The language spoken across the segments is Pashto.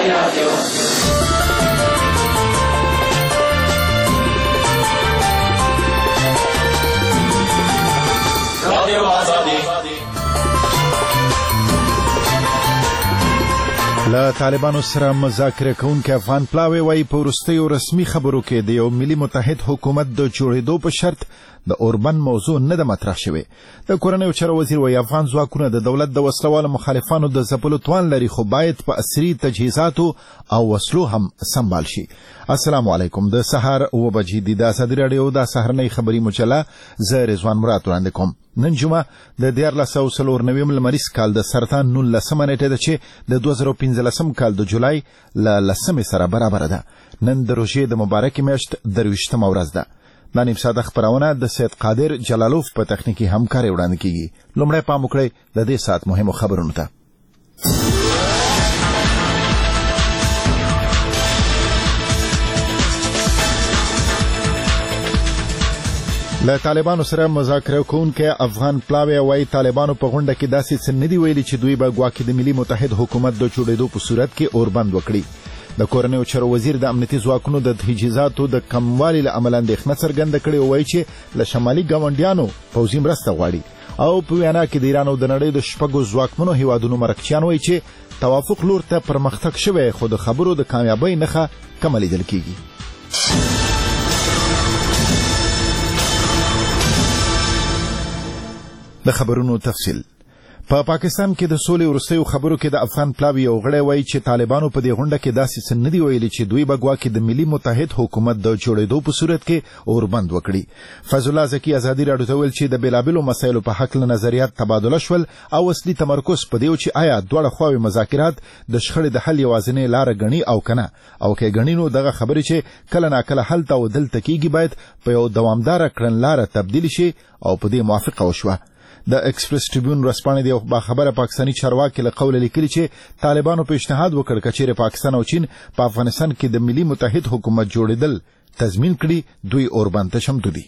له طالبانو سره مذاکره کوونکي افغان پلاوی وایي په وروستیو رسمي خبرو کې د یو ملي متحد حکومت د جوړېدو په شرط د اوربند موضوع نه ده مطرح شوې. د کورنیو چارو وزیر وایي افغان ځواکونه د دولت د وسلوالو مخالفانو د ځپلو توان لري، خو باید په عصري تجهیزاتو او وسلو هم سنبال شي. السلام علیکم. د سهار 9 بجې د ازادي راډیو د سهارنۍ خبري مجله زه رضوان مراد وړاندې کوم. نن جمعه د 1494 لمریز کال د سرطان 19 نیټه ده چې د 2015 کال د جولای ل 10 سره برابر ده. نن د روژې د مبارکې میاشت 23مه ورځ ده. دا نیم ساده خبرونه د سید قادر جلالوف په تخنیکی همکاري وړاندې کیږي. لومړی پام وکړئ د دې ساعت مهمو خبرونو ته. له طالبانو سره مذاکره کوونکي افغان پلاوی وایي طالبانو په غونډه کې داسې څه نه دي ویلي چې دوی به ګواکې د ملي متحد حکومت د جوړېدو په صورت کې اوربند وکړي. د کورنیو چارو وزیر د امنیتي ځواکونو د تجهیزاتو د کموالي له امله اندېښنه څرګنده کړې او وایي چې له شمالي ګاونډیانو پوځي مرسته غواړي. او په وینا کې د ایران او د نړۍ د شپږو ځواکمنو هیوادونو مرکچیان وایي چې توافق لور ته پرمختګ شوی، خو د خبرو د کامیابۍ نښه کمه لیدل کیږي. د خبرونو تفصیل. په پاکستان کې د سولې وروستیو خبرو کې د افغان پلاوی یو غړی وایي چې طالبانو په دې غونډه کې داسې څه نه دي ویلي چې دوی به ګواکې د ملي متحد حکومت د جوړېدو په صورت کې اوربند وکړي. فضل الله زکی ازادي راډیو ته ویل چې د بېلابېلو مسایلو په هکله نظریات تبادله شول او اصلي تمرکز په دې و چې آیا دواړه خواوې مذاکرات د شخړې د حل یوازینۍ لاره ګڼي او کنه، او که ګڼي نو دغه خبرې چې کله ناکله هلته او دلته کېږي باید په یو دوامداره کړنلاره تبدیل شي او په دې موافقه وشوه. د ایکسپریس ټریبیون ورځپاڼې د یو باخبره پاکستاني چارواکي له قوله لیکلي چې طالبانو په اجتهاد وکړ که چیرې پاکستان او چین په افغانستان کې د ملي متحد حکومت جوړېدل تضمین کړي دوی اوربند ته چمتو دي.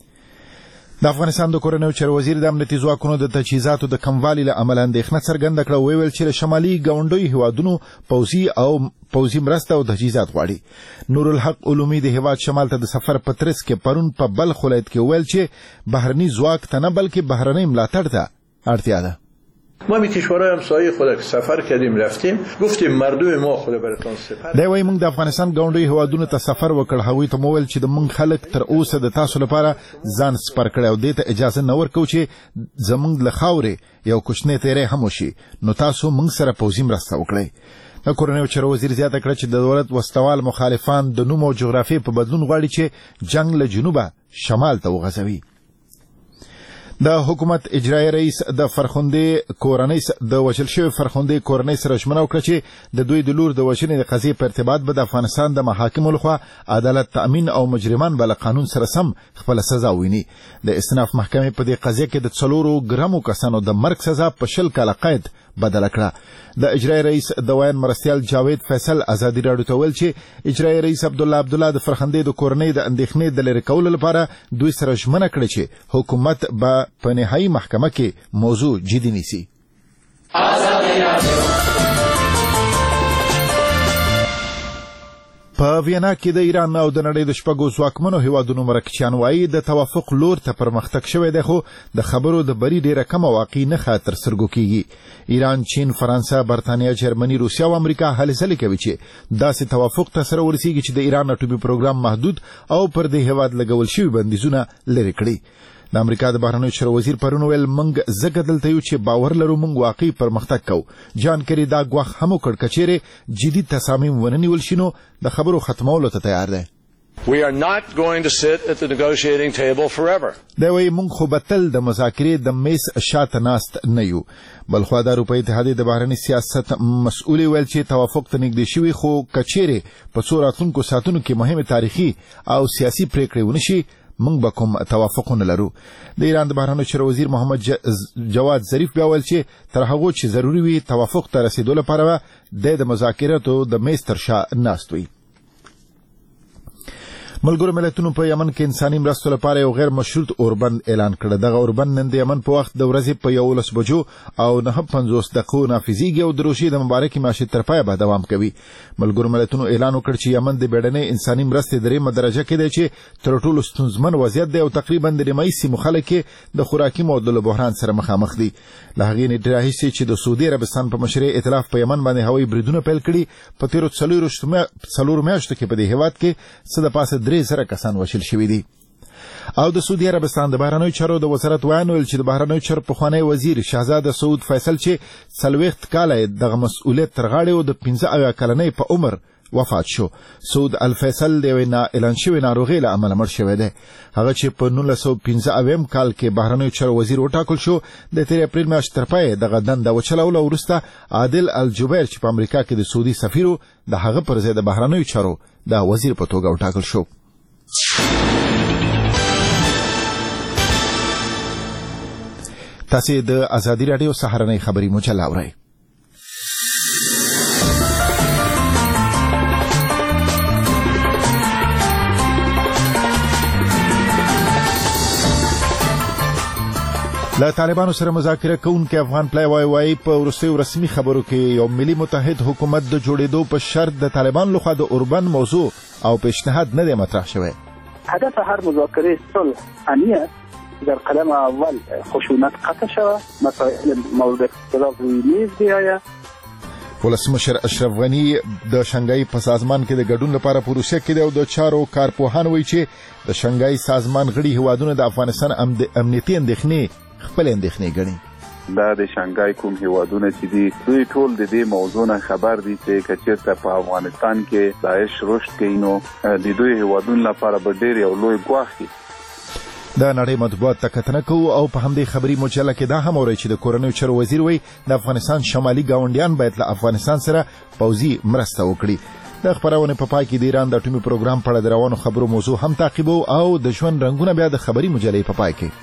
د افغانستان د کورنیو چارو وزیر د امنیتي ځواکونو د تجهیزاتو د کموالي له امله اندېښنه څرګنده کړه او ویل چې له شمالي ګاونډیو هیوادونو پوځي مرسته او تجهیزات غواړي. نورالحق علومي د هیواد شمال ته د سفر په ترڅ کې پرون په بلخ ولایت کې ویل چې بهرني ځواک ته نه بلکې بهرنۍ ملاتړ ته اړتیا ده. ما به کشورهای همسایه خود سفر کردیم رفتیم گفتیم مردم ما خود براتون سپر. دا وایي موږ د افغانستان ګاونډیو هیوادونو ته سفر وکړ، هغوی ته مو ویل چې د موږ خلک تر اوسه د تاسو لپاره ځان سپر کړی او دې ته اجازه نه ورکوو چې زموږ له خاورې یو کوچنی تیری هم وشي، نو تاسو موږ سره پوځي مرسته وکړئ. د کورنیو چارو وزیر زیاته کړه چې د دولت وسلوال مخالفان د نوم او جغرافیې په بدلون غواړي چې جنگ له جنوبه شمال ته وغځوي. د حکومت اجرایي رئیس د فرخندې کورنۍ د وژل شوی فرخندې کورنۍ سره ژمنه وکړه چې د دوی د لور د وژنې د قضیې په ارتباط به د افغانستان د محاکمو لخوا عدالت تأمین او مجرمان به له قانون سره سم خپله سزا وویني. د استئناف محکمې په دې قضیه کې د 4 ګرمو کسانو د مرګ سزا په 20 کاله قید بدله کړه. د اجرایي رئیس د ویان مرستیال جاوید فیصل ازادي راډیو ته ویل چې اجرایي رئیس عبدالله د فرخندې د کورنۍ د اندېښنې د لرې کولو لپاره دوی سره ژمنه کړې چې حکومت به په نهایي محکمه کې موضوع جدي نیسي. په وینا کې د ایران او د نړۍ د شپږو ځواکمنو هیوادونو مرکچیان وایي د توافق لور ته پرمختګ شوی دی، خو د خبرو د بری ډیره کمه واقعي نښه تر سترګو کیږي. ایران، چین، فرانسه، برطانیه، جرمني، روسیه او امریکا هلې ځلې کوي چې داسې توافق ته سره ورسیږي چې د ایران اټومي پروګرام محدود او پر دې هیواد لګول شوي بندیزونه لرې کړي. د امریکا د بهرنیو چارو وزیر پرون ویل موږ ځکه دلته یو چې باور لرو موږ واقعي پرمختګ کوو. جان کری دا ګواښ هم وکړ که چیرې جدي تصامیم ونه نیول شي نو د خبرو ختمولو ته تیار دی. We are not going to sit at the negotiating table forever. دا وایي موږ خو به تل د مذاکرې د میز شاته ناست نه یو. بلخوا د اروپایي اتحادیې د بهرني سیاست مسؤلې ویل چې توافق ته نږدې شوي، خو که چیرې په څو راتلونکو ساعتونو کې مهمې تاریخي او سیاسي پریکړې ونه شي موږ به کوم توافقونه لرو. د ایران د بهرنیو چارو وزیر محمد جواد ظریف بیا ویل چې تر هغو چې ضروري وي توافق ته رسیدو لپاره به د مذاکراتو د میز تر شا ناست وي. ملګرو ملتونو په یمن کې انساني مرستو لپاره یو غیر مشروط اوربند اعلان کړ. دغه اوربند نن د یمن په وخت د ورځې په 11 بجو او 9:50 دقیقو نافذیږي او د روژې د مبارکې میاشتې تر پایه به دوام کوي. ملګرو ملتونو اعلان وکړ چې یمن د بیړنۍ انساني مرستې درېیمه درجه کې دی چې تر ټولو ستونزمن وضعیت دی او تقریبا د نیمایي سیمو خلک د خوراکي موادو بحران سره مخامخ دي. له هغې نیټې راهیسې چې د سعودي عربستان په مشرۍ ائتلاف په یمن باندې هوایي بریدونه پیل کړي، په تېرو 4 میاشتو کې په دې هېواد کې څه د پاسه 3,000 کسان وژل شوي دي. او د سعودي عربستان د بهرنیو چارو د وزارت ویان ویل چې د بهرنیو چارو پخوانی وزیر شهزاده سعود فیصل چې 40 کاله دغه مسؤلیت تر غاړې او د 15 کلنۍ په عمر وفات شو. سعود الفیصل د یوې اعلان شوې ناروغۍ له امله مړ شوی دی. هغه چې په 1915 کال کې بهرنیو چارو وزیر وټاکل شو، د 3 اپریل میاشتې تر پایه دغه دنده وچلوله. وروسته عادل الجبیر چې په امریکا کې د سعودي سفیر د هغه پر ځای د بهرنیو چارو د وزیر په توګه وټاکل شو. تاسې د ازادي راډیو سهارنۍ خبري مجله اورئ. له طالبانو سره مذاکره کوونکي افغان پلای وایي په وروستیو رسمي خبرو کې یو ملي متحد حکومت د جوړېدو په شرط د طالبان لخوا د اوربند موضوع او پیشنهاد نه دی مطرح شوی. هدف هر مذاکره صلح امنیت در قدم اول خشونت قطع شود، مسائل مورد اختلاف روی میز بیاید. ولسمشر اشرف غنی د شنګای په سازمان کې د ګډون لپاره په روسیه کې د چارو کارپوهان وایي چې د شنګای سازمان غړي هیوادونه د افغانستان امنیتي اندېښنې خپل اندېښنې ګڼي. دا د شنګای کوم هیوادونه چې دي دوی ټول د دې موضوع نه خبر دي چې کچېرته په افغانستان کې داعش رشد کوي نو د دوی هیوادونو لپاره به ډېر یو لوی ګواښ وي. د نړۍ مطبوعات ته کتنه کوو او په همدې خبري مجله کې دا هم اورئ چې د کورنیو چارو وزیر وایي د افغانستان شمالي ګاونډیان باید له افغانستان سره پوځي مرسته وکړي. د خبرونه په پای کې د ایران د اټومي پروګرام په اړه د روانو خبرو موضوع هم تعقیبو او د ژوند رنګونه بیا د خبري مجلې په پای کې.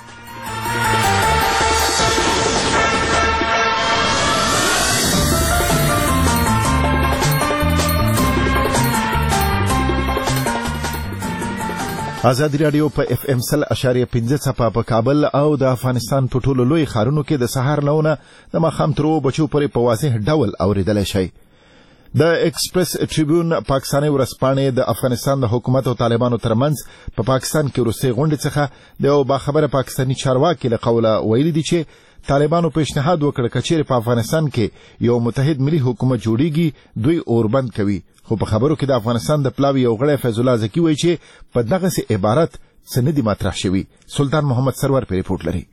ازادي راډیو په FM 100.5 څپه په کابل او د افغانستان په ټولو لوی ښارونو کې د سهار نونه د ماښام تر 2 بجو پورې په واضح ډول اوریدلای شئ. د ایکسپریس ټریبیون پاکستاني ورځپاڼې د افغانستان د حکومت او طالبانو ترمنځ په پاکستان کې وروستۍ غونډې څخه د یو باخبره پاکستاني چارواکي له قوله ویلي دي چې طالبانو پیشنهاد وکړ که چیرې په افغانستان کې یو متحد ملي حکومت جوړیږي دوی اوربند کوي. خو په خبرو کې د افغانستان د پلاوی یو غړی فیض الله زکی وایي چې په دغسې عبارت څه نه دي مطرح شوي. سلطان محمد سرور په ریپورټ لري.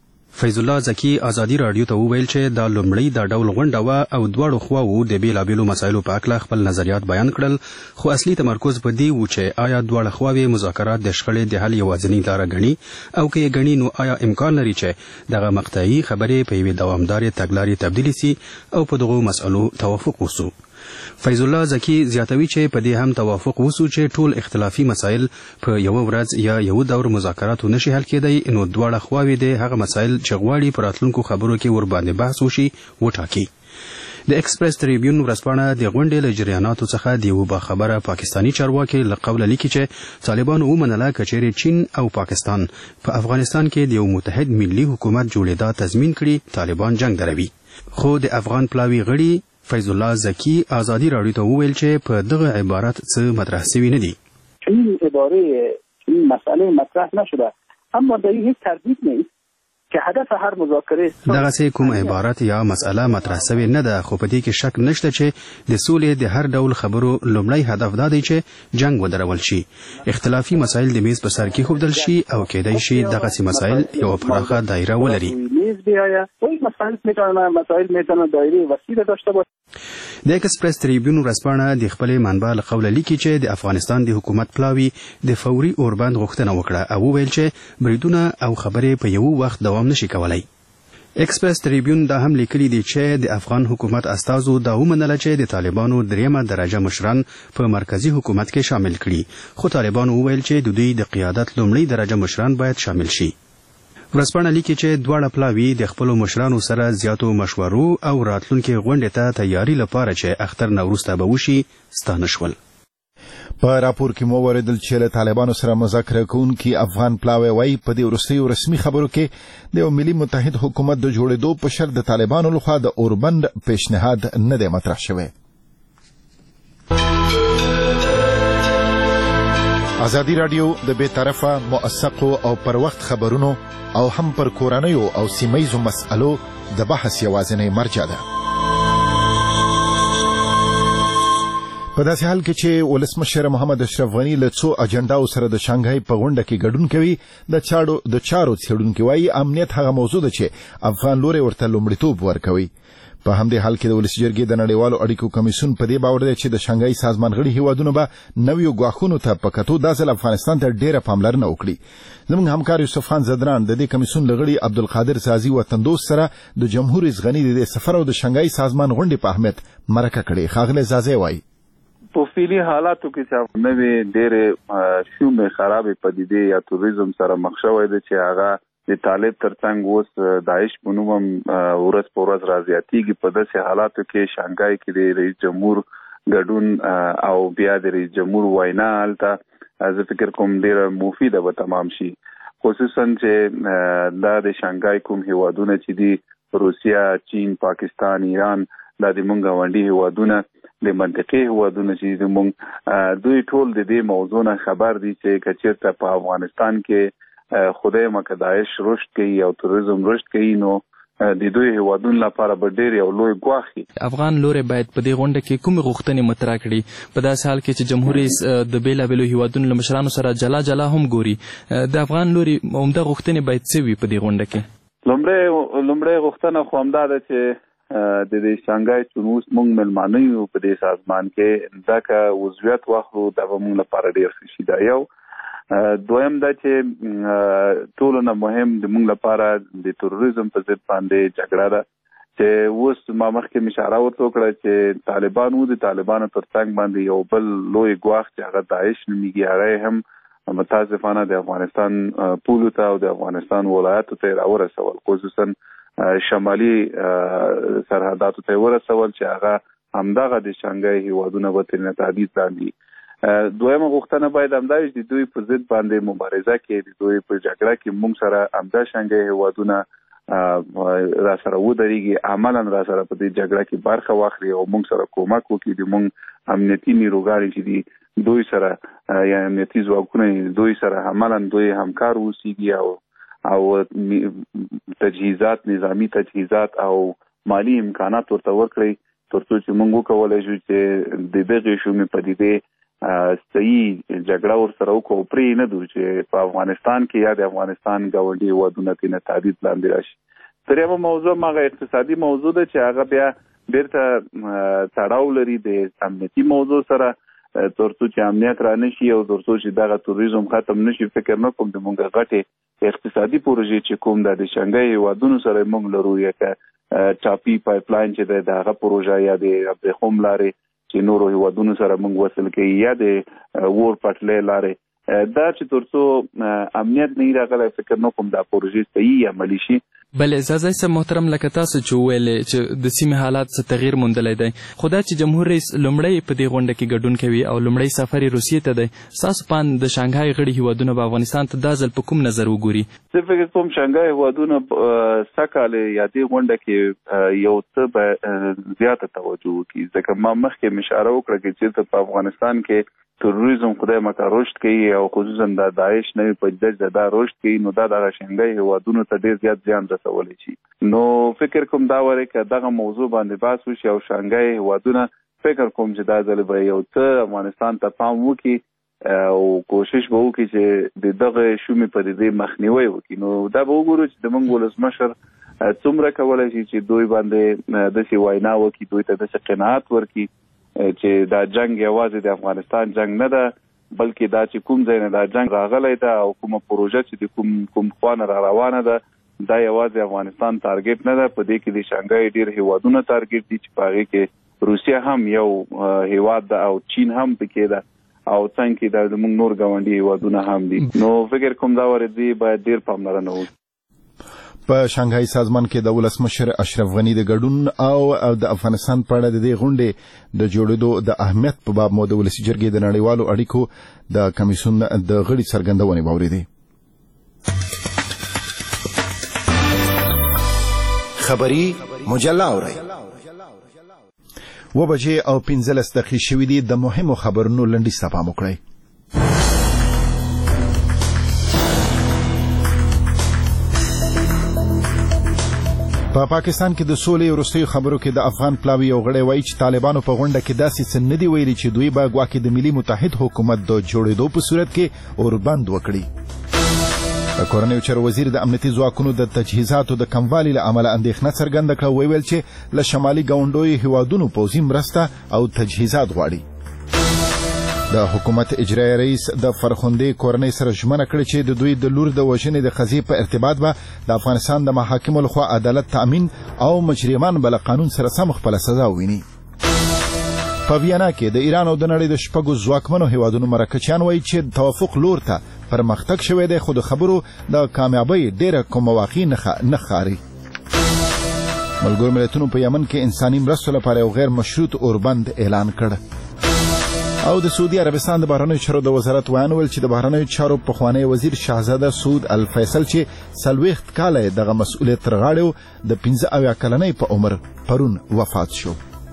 فیض الله زکی ازادي راډیو ته وویل چې دا لومړی دا ډول غونډه وه او دواړو خواوو د بېلابېلو مسایلو په هکله خپل نظریات بیان کړل، خو اصلي تمرکز په دې و چې آیا دواړه خواوې مذاکرات د شخړې د حل یوازینۍ لاره ګڼي او که یې ګڼي نو آیا امکان لري چې دغه مقطعي خبرې په یوې دوامدارې تګلارې تبدیلې سي او په دغو مسألو توافق وسو. فیض الله زکی زیاتوي چې په دې هم توافق وسو چې ټول اختلافي مسایل په یو ورځ یا یو دور مذاکراتو نشي حل کېدی، نو دواړه خواوې د هغه مسایل چې غواړي په راتلونکو خبرو کې ورباندې بحث وشي وټاکي. د ایکسپریس ټریبیون ورځپاڼه د غونډې له جریاناتو څخه د یو باخبره پاکستاني چارواکي له قوله لیکي چې طالبانو ومنله که چیرې چین او پاکستان په افغانستان کې د یو متحد ملي حکومت جوړېدا تضمین کړي طالبان جنگ دروي. خو د افغان پلاوي غړي فیض الله زکی ازادي راډیو ته وویل چې په دغه عبارت څه مطرح شوی نه دي. این عباره این مسئله مطرح نشده، اما در این هیچ تردید نیست که هدف هر مذاکره دغه کوم عبارت یا مسأله مطرح شوی نه ده، خو په دې کې شک نشته چې د سولې د هر ډول خبرو لومړی هدف دا دی چې جنگ ودرول شي، اختلافي مسایل د میز په سر کې خوبدل شي او کېدای شي دغه مسایل یو پراخه دایره ولري. د ایکسپریس ټریبیون ورځپاڼه د خپلې منبع له قوله لیکي چې د افغانستان د حکومت پلاوي د فوري اوربند غوښتنه وکړه او وویل چې بریدونه او خبرې په یو وخت دوام نشي کولای. ایکسپریس ټریبیون دا هم لیکلي دي چې د افغان حکومت استازو دا ومنله چې د طالبانو دریمه درجه مشران په مرکزی حکومت کې شامل کړي، خو طالبانو وویل چې د دوی د قیادت لومړی درجه مشران باید شامل شي. ورځپاڼه لیکي چې دواړه پلاوي د خپلو مشرانو سره زیاتو مشورو او راتلونکي غونډې ته تیاری لپاره چې اختر نه وروسته به وشي ستانه شول. په راپور کې مو اوریدل چې له طالبانو سره مذاکره کوونکي افغان پلاوی وايي په دې وروستیو رسمي خبرو کې د یو ملي متحد حکومت د جوړېدو په شرط د طالبانو لخوا د اوربند پیشنهاد نه دی مطرح شوی. ازادي رادیو د بې طرفه موثقو او پر وخت خبرونو او هم پر کورنیو او سیمهیزو مسألو د بحث یوازینی مرجع ده. په داسې حال کې چې ولسمشر محمد اشرف غني له څو اجنډاو سره د شانګهای په غونډه کې ګډون کوي، د چارو څېړونکي وایي امنیت هغه موضوع ده چې افغان لوري ورته لومړیتوب ورکوي. په همدې حال کې د ولسي جرګې د نړیوالو اړیکو کمیسیون په دې باور دی چې د شانګهای سازمان غړي هیوادونو به نویو ګواښونو ته په کتو دا ځل افغانستان ته ډېره پاملرنه وکړي. زموږ همکار یوسف خان زدران د دې کمیسیون له غړي عبدالقادر زازي وطندوس سره د جمهور رئیس غني د سفر او د شانګهای سازمان غونډې په اهمیت مرکه کړې. ښاغلی زازي وایي په فعلي حالاتو کې چې نوې ډېرې شومې خرابې پدیدې یا توریزم سره مخ شوی دی چې هغه د طالب ترڅنګ اوس داعش په نوم ورځ په ورځ رازیاتېږي. په داسې حالاتو کې شانګهای کې د رئیس جمهور ګډون او بیا د رئیس جمهور وینا هلته زه فکر کوم ډېره مفیده به تمام شي، خصوصا چې دا د شانګهای کوم هیوادونه چې دي روسیه، چین، پاکستان، ایران، دا د مونږ ګاونډي هیوادونه د منطقې هیوادونه چې زموږ دوی ټول د دې موضوع نه خبر دي چې که چېرته په افغانستان کې خدای مکه داعش رشد کوي او تروریزم رشد کوي نو د دوی هیوادونو لپاره به ډېر یو لوی ګواښ وي. افغان لوري باید په دې غونډه کې کومې غوښتنې مطرح کړي په داسې حال کې چې جمهور رئیس د بېلابېلو هیوادونو له مشرانو سره جلا جلا هم ګوري. د افغان لوري عمده غوښتنې باید څه وي په دې غونډه کې؟ لومړی غوښتنه خو همدا ده چې د دې شانګهای چې اوس موږ مېلمانه یو په دې سازمان کې دا که عضویت واخلو دا به موږ لپاره ډېر ښه شي. دا یو. دویم دا چې ټولو نه مهم د موږ لپاره د تروریزم په ضد باندې جګړه ده چې اوس ما مخکې اشاره ورته وکړه چې طالبانو د طالبانو تر څنګ باندې یو بل لوی ګواښ چې هغه داعش نومیږي هغه هم متاسفانه د افغانستان پولو ته او د افغانستان ولایاتو ته راورسول، خصوصا شمالي سرحداتو ته ورسول چې هغه همدغه د شانګهای هیوادونه به ترې تهدید لاندې. دویمه غوښتنه باید همدا وي چې دوی په ضد باندې مبارزه کې د دوی په جګړه کې موږ سره همدا شانګهای هیوادونه را سره ودرېږي، عملا را سره په دې جګړه کې برخه واخلي او موږ سره کومک وکړي. د موږ امنیتي نیروګانې چې دي دوی سره یا امنیتي ځواکونه دوی سره عملا دوی همکار اوسېږي او تجهیزات، نظامی تجهیزات او مالی امکانات ورته ورکړي تر څو چې موږ وکولی شو چې د دغې شومې پدیدې صحیح جګړه ورسره وکړو، پرې نه دو چې په افغانستان کې یا د افغانستان ګاونډي هیوادونه ترې تهدید لاندې راشي. درېیمه موضوع هغه اقتصادي موضوع ده چې هغه بیا بیرته تړاو لري د امنیتي موضوع سره تر څو چې امنیت را نشي او تر څو چې دغه توریزم ختم نشي. فکر نه کوم د موږ غټې اقتصادي پروژې چې کوم د شانګهای هیوادونو سره موږ لرو یا که ټاپي پایپ لاین چې د هغه پروژه یا د ابرخوم لارې چې نورو هیوادونو سره موږ وصل کوي یا د ور پټلۍ لارې دا چې تر څو امنیت نه راغلی فکر نه کوم دا پروژې صحیح عملي شي. بله زازی صاحب محترم لکه تاسو چې وویلې چې د سیمې حالات څه تغییر موندلی دی، خو دا چې جمهور رئیس لومړی په دې غونډه کې ګډون کوي او لومړی سفر یې روسیې ته دی، ستاسو په اند د شانګهای غړي هیوادونه به افغانستان ته دا ځل په کوم نظر وګوري؟ زه فکر کوم شانګهای هیوادونه سږکال یا دې غونډه کې یو څه به زیاته توجه وکړي، ځکه ما مخکې اشاره وکړه چې چېرته په افغانستان کې تروریزم خدای مکه رشد کوي او خصوصا د داعش نوې پدیده دا رشد کوي نو دا د شانګهای هیوادونو ته ډېر زیات زیان رسولی شي. نو فکر کوم دا وری که دغه موضوع باندې بحث وشي او شانګهای هیوادونه فکر کوم چې دا ځل به یو څه افغانستان ته پام وکړي او کوشش به وکړي چې د دغه شومې پدیدې مخنیوی وکړي. نو دا به وګورو چې د موږ ولسمشر څومره کولی شي چې دوی باندې داسې وینا وکړي، دوی ته داسې قناعت ورکړي چې دا جنگ یوازې د افغانستان جنگ نه ده بلکې دا چې کوم ځای نه دا جنگ راغلی ده او کومه پروژه چې د کوم خوا نه را روانه ده دا یوازې افغانستان تارګټ نه ده، په دې کې د شانګهای ډېر هیوادونه تارګټ دي چې په هغې کې روسیه هم یو هیواد ده او چین هم پکې ده او څنګه کې دا زموږ نور ګاونډي هیوادونه هم دي. نو فکر کوم دا ورځې باید ډېر پاملرنه وکړي. په شانګهای سازمان کې د ولسمشر اشرف غنی د ګډون او د افغانستان په اړه د دې غونډې د جوړېدو د اهمیت په باب مو د ولسي جرګې د نړیوالو اړیکو د کمیسیون د غړي څرګندونې واورېدې. خبری مجله اورئ 7:15 شوې دي. د مهمو خبرونو لنډیز ته پام وکړئ. په پاکستان کې د سولې وروستیو خبرو کې د افغان پلاوی یو غړی وایي چې طالبانو په غونډه کې داسې څه نه دي ویلي چې دوی به ګواکې د ملي متحد حکومت د جوړېدو په صورت کې اوربند وکړي. د کورنیو چارو وزیر د امنیتي ځواکونو د تجهیزاتو د کموالي له امله اندېښنه څرګنده کړه. ویل چې له شمالي ګاونډیو هیوادونو پوځي مرسته او تجهیزات غواړي. د حکومت اجرایي رئیس د فرخندې کورنۍ سره ژمنه کړې چې د دوی د لور د وژنې د قضیې په ارتباط به د افغانستان د محاکمو لخوا عدالت تأمین او مجرمان به له قانون سره سم خپله سزا وویني. په ویانا کې د ایران او د نړۍ د شپږو ځواکمنو هیوادونو مرکچیان وایي چې توافق لور ته پرمختګ شوی دی، خو د خبرو د کامیابۍ ډېره کومه واقعي نه ښکاري. ملګرو ملتونو په یمن کې انساني مرستو لپاره یو غیر مشروط اوربند اعلان کړ. او د سعودي عربستان د بهرنیو چارو د وزارت ویان ویل چې د بهرنیو چارو پخوانی وزیر شاهزاده سعود الفیصل چې 40 کاله دغه مسؤلیت تر غاړه د 15 کلنۍ په عمر پرون وفات شو.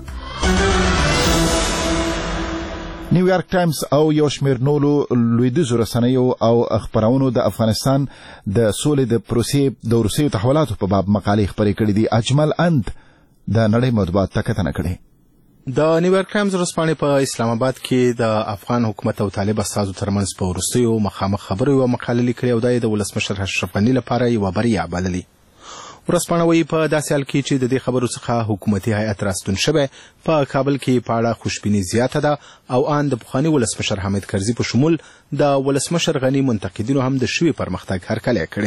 نیویارک ټایمز او یو شمېر نورو لویدیځو رسنیو او خپرونو د افغانستان د سولې د پروسې د وروستیو تحولاتو په باب مقالې خپرې کړې دي. اجمل اند د نړۍ مطبوعات ته کتنه کړې. د نیویارک ټایمز ورځپاڼې په اسلام آباد کې د افغان حکومت او طالب استازو ترمنځ په وروستیو مخامخ خبرو یوه مقاله لیکلې او دا یې د ولسمشر اشرف غني لپاره یوه بریا بللې. ورځپاڼه وایي په داسې حال کې چې د دې خبرو څخه حکومتي هیئت راستون شوی په کابل کې په اړه خوشبیني زیاته ده او ان د پخواني ولسمشر حامد کرزي په شمول د ولسمشر غني منتقدینو هم د شوي پرمختګ هرکلی کړی.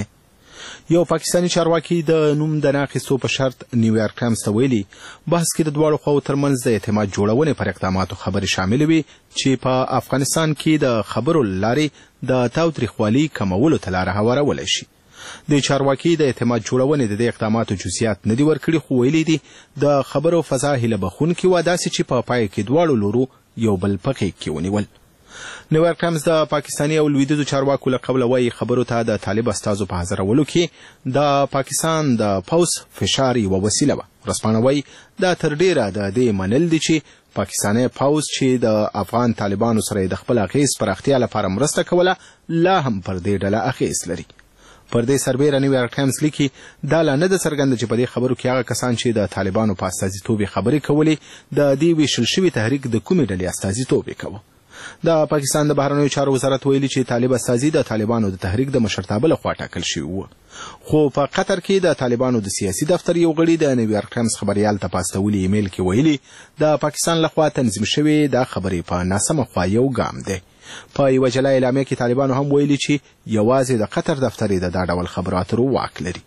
یو پاکستانی چارواکي د نوم د نه اخیستو په شرط نیویارک ټایمز ته ویلي بحث کې د دواړو خواو ترمنځ د اعتماد جوړونې پر اقداماتو خبرې شاملې وي چې په افغانستان کې د خبرو له لارې د تاوتریخوالي کمولو ته لاره هوارولی شي. د چارواکي د اعتماد جوړونې د دې اقداماتو جزئیات نه دي ورکړي، خو ویلي دي د خبرو فضا هیله بخونکې وه، داسې چې په پای کې دواړو لورو یو بل په غېږ کې ونیول. نیویارک ټایمز د پاکستاني او لویدیځو چارواکو له قبله وایي خبرو ته د طالب استازو په حاضرولو کې د پاکستان د پوځ فشار یوه وسیله وه. ورځپاڼه وایي دا تر ډیره د دې منل دي چې پاکستاني پوځ چې د افغان طالبانو سره د خپل اغیز پراختیا لپاره مرسته کوله لا هم پر دې ډله اغیز لري. پر دې سربیره نیویارک ټایمز لیکي دا لا نه ده څرګنده چې په دې خبرو کې هغه کسان چې د طالبانو په استازیتوب خبرې کولې د دې ویشل شوي تحریک د کومې ډلې استازیتوب کوه. د پاکستان د بهرنیو چارو وزارت ویلي چې طالب استازي د طالبانو د تحریک د مشرتابه لخوا ټاکل شوي وو، خو په قطر کې د طالبانو د سیاسي دفتر یو غړي د نیویارک ټایمز خبریال ته په استولي ایمیل کې ویلي د پاکستان لخوا تنظیم شوي دا خبرې په ناسمه خوا یو ګام دی. په یوه جلا اعلامیه کې طالبانو هم ویلي چې یوازې د قطر دفتر یې د دا ډول خبرو اترو واک لري.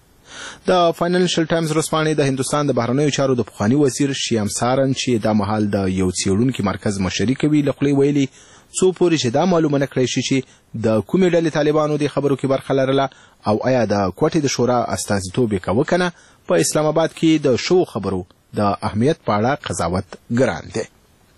د فاینانشل ټایمز ورځپاڼې د هندوستان د بهرنیو چارو د پخواني وزیر شیام سارن چې دا مهال د یو څېړونکي مرکز مشري کوي له خولې ویلي څو پورې چې دا معلومه نه کړی شي چې د کومې ډلې طالبانو دې خبرو کې برخه لرله او آیا د کوټې د شورا استازیتوب یې کوه که نه، په اسلام آباد کې د شوو خبرو د اهمیت په اړه قضاوت ګران دی.